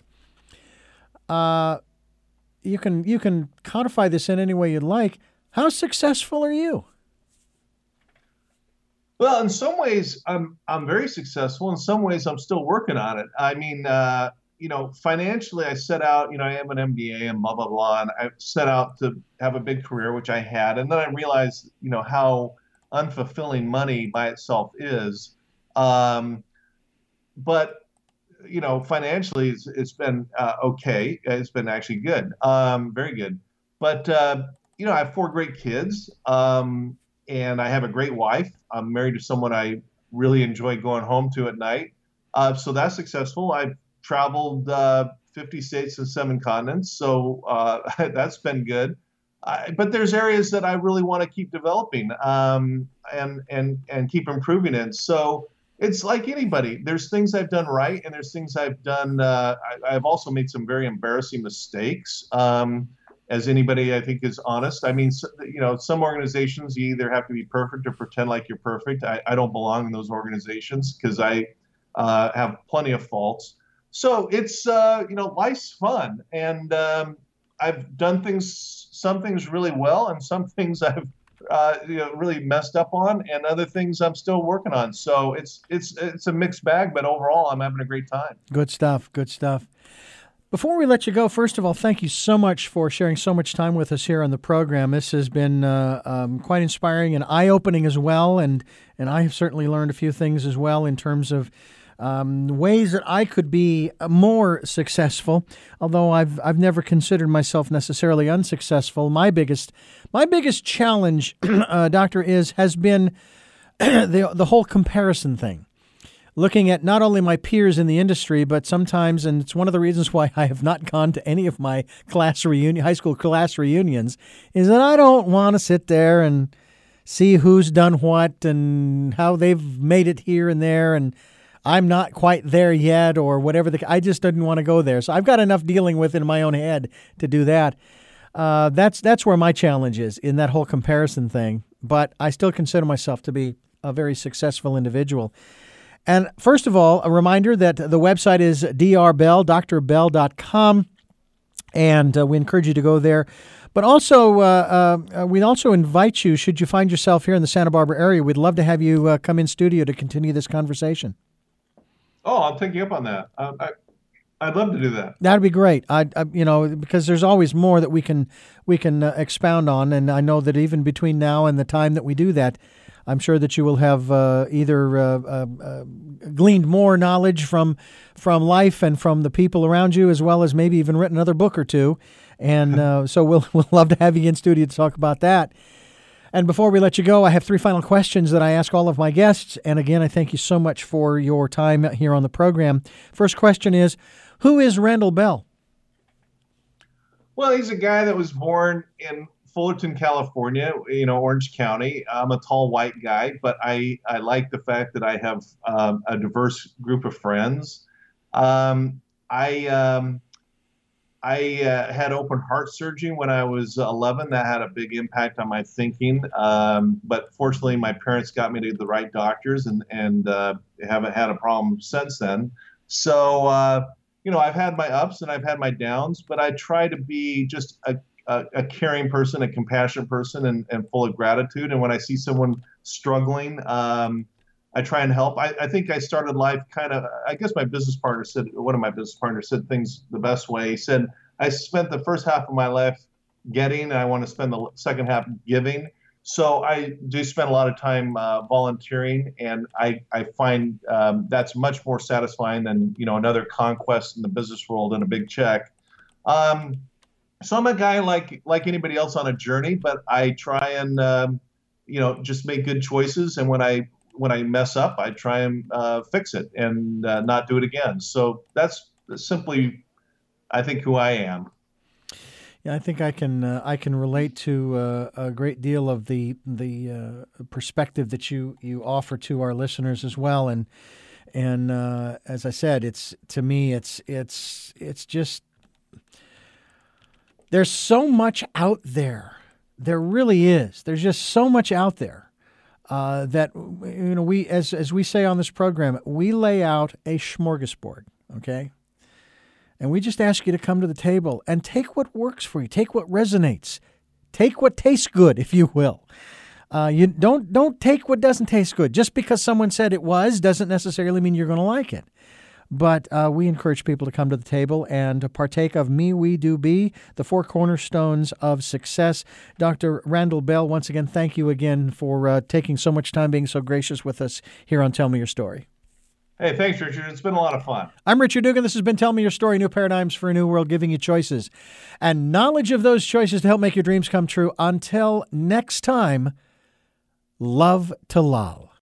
You can codify this in any way you'd like. How successful are you? Well, in some ways, I'm very successful. In some ways, I'm still working on it. I mean, financially, I set out, I have an MBA and blah, blah, blah, and I set out to have a big career, which I had. And then I realized, how unfulfilling money by itself is. But, financially, it's been okay. It's been actually good, very good. But, I have 4 great kids, and I have a great wife. I'm married to someone I really enjoy going home to at night. So that's successful. I've traveled 50 states and 7 continents, so that's been good. But there's areas that I really want to keep developing and keep improving in. So it's like anybody. There's things I've done right, and there's things I've done. I've also made some very embarrassing mistakes. As anybody, I think, is honest. I mean, some organizations, you either have to be perfect or pretend like you're perfect. I don't belong in those organizations because I have plenty of faults. So it's, life's fun. And I've done some things really well, and some things I've really messed up on, and other things I'm still working on. So it's a mixed bag, but overall, I'm having a great time. Good stuff. Good stuff. Before we let you go, first of all, thank you so much for sharing so much time with us here on the program. This has been quite inspiring and eye-opening as well, and I have certainly learned a few things as well in terms of ways that I could be more successful. Although I've never considered myself necessarily unsuccessful. My biggest challenge, Doctor, has been the whole comparison thing. Looking at not only my peers in the industry, but sometimes, and it's one of the reasons why I have not gone to any of my high school class reunions, is that I don't want to sit there and see who's done what and how they've made it here and there, and I'm not quite there yet, or whatever. I just didn't want to go there. So I've got enough dealing with in my own head to do that. That's where my challenge is, in that whole comparison thing. But I still consider myself to be a very successful individual. And first of all, a reminder that the website is drbell.com, and we encourage you to go there. But also, we also invite you, should you find yourself here in the Santa Barbara area, we'd love to have you come in studio to continue this conversation. Oh, I'll take you up on that. I'd love to do that. That'd be great. Because there's always more that we can expound on, and I know that even between now and the time that we do that, I'm sure that you will have either gleaned more knowledge from life and from the people around you, as well as maybe even written another book or two. And so we'll love to have you in studio to talk about that. And before we let you go, I have 3 final questions that I ask all of my guests. And again, I thank you so much for your time here on the program. First question is, who is Randall Bell? Well, he's a guy that was born in Fullerton, California, Orange County. I'm a tall white guy, but I like the fact that I have a diverse group of friends. I had open heart surgery when I was 11. That had a big impact on my thinking. But fortunately, my parents got me to the right doctors and haven't had a problem since then. So, I've had my ups and I've had my downs, but I try to be just a caring person, a compassionate person, and full of gratitude. And when I see someone struggling, I try and help. I think I started life I guess one of my business partners said things the best way. He said, I spent the first half of my life getting, and I want to spend the second half giving. So I do spend a lot of time volunteering, and I find that's much more satisfying than, another conquest in the business world and a big check. So I'm a guy like anybody else on a journey, but I try and, just make good choices. And when I mess up, I try and fix it and not do it again. So that's simply, I think, who I am. Yeah, I think I can relate to a great deal of the perspective that you offer to our listeners as well. And as I said, it's just there's so much out there. There really is. There's just so much out there. That we as we say on this program, we lay out a smorgasbord, okay? And we just ask you to come to the table and take what works for you, take what resonates, take what tastes good, if you will. You don't take what doesn't taste good. Just because someone said it was doesn't necessarily mean you're going to like it. But we encourage people to come to the table and partake of Me, We, Do, Be, the 4 cornerstones of success. Dr. Randall Bell, once again, thank you again for taking so much time, being so gracious with us here on Tell Me Your Story. Hey, thanks, Richard. It's been a lot of fun. I'm Richard Dugan. This has been Tell Me Your Story, New Paradigms for a New World, giving you choices and knowledge of those choices to help make your dreams come true. Until next time, love to lol.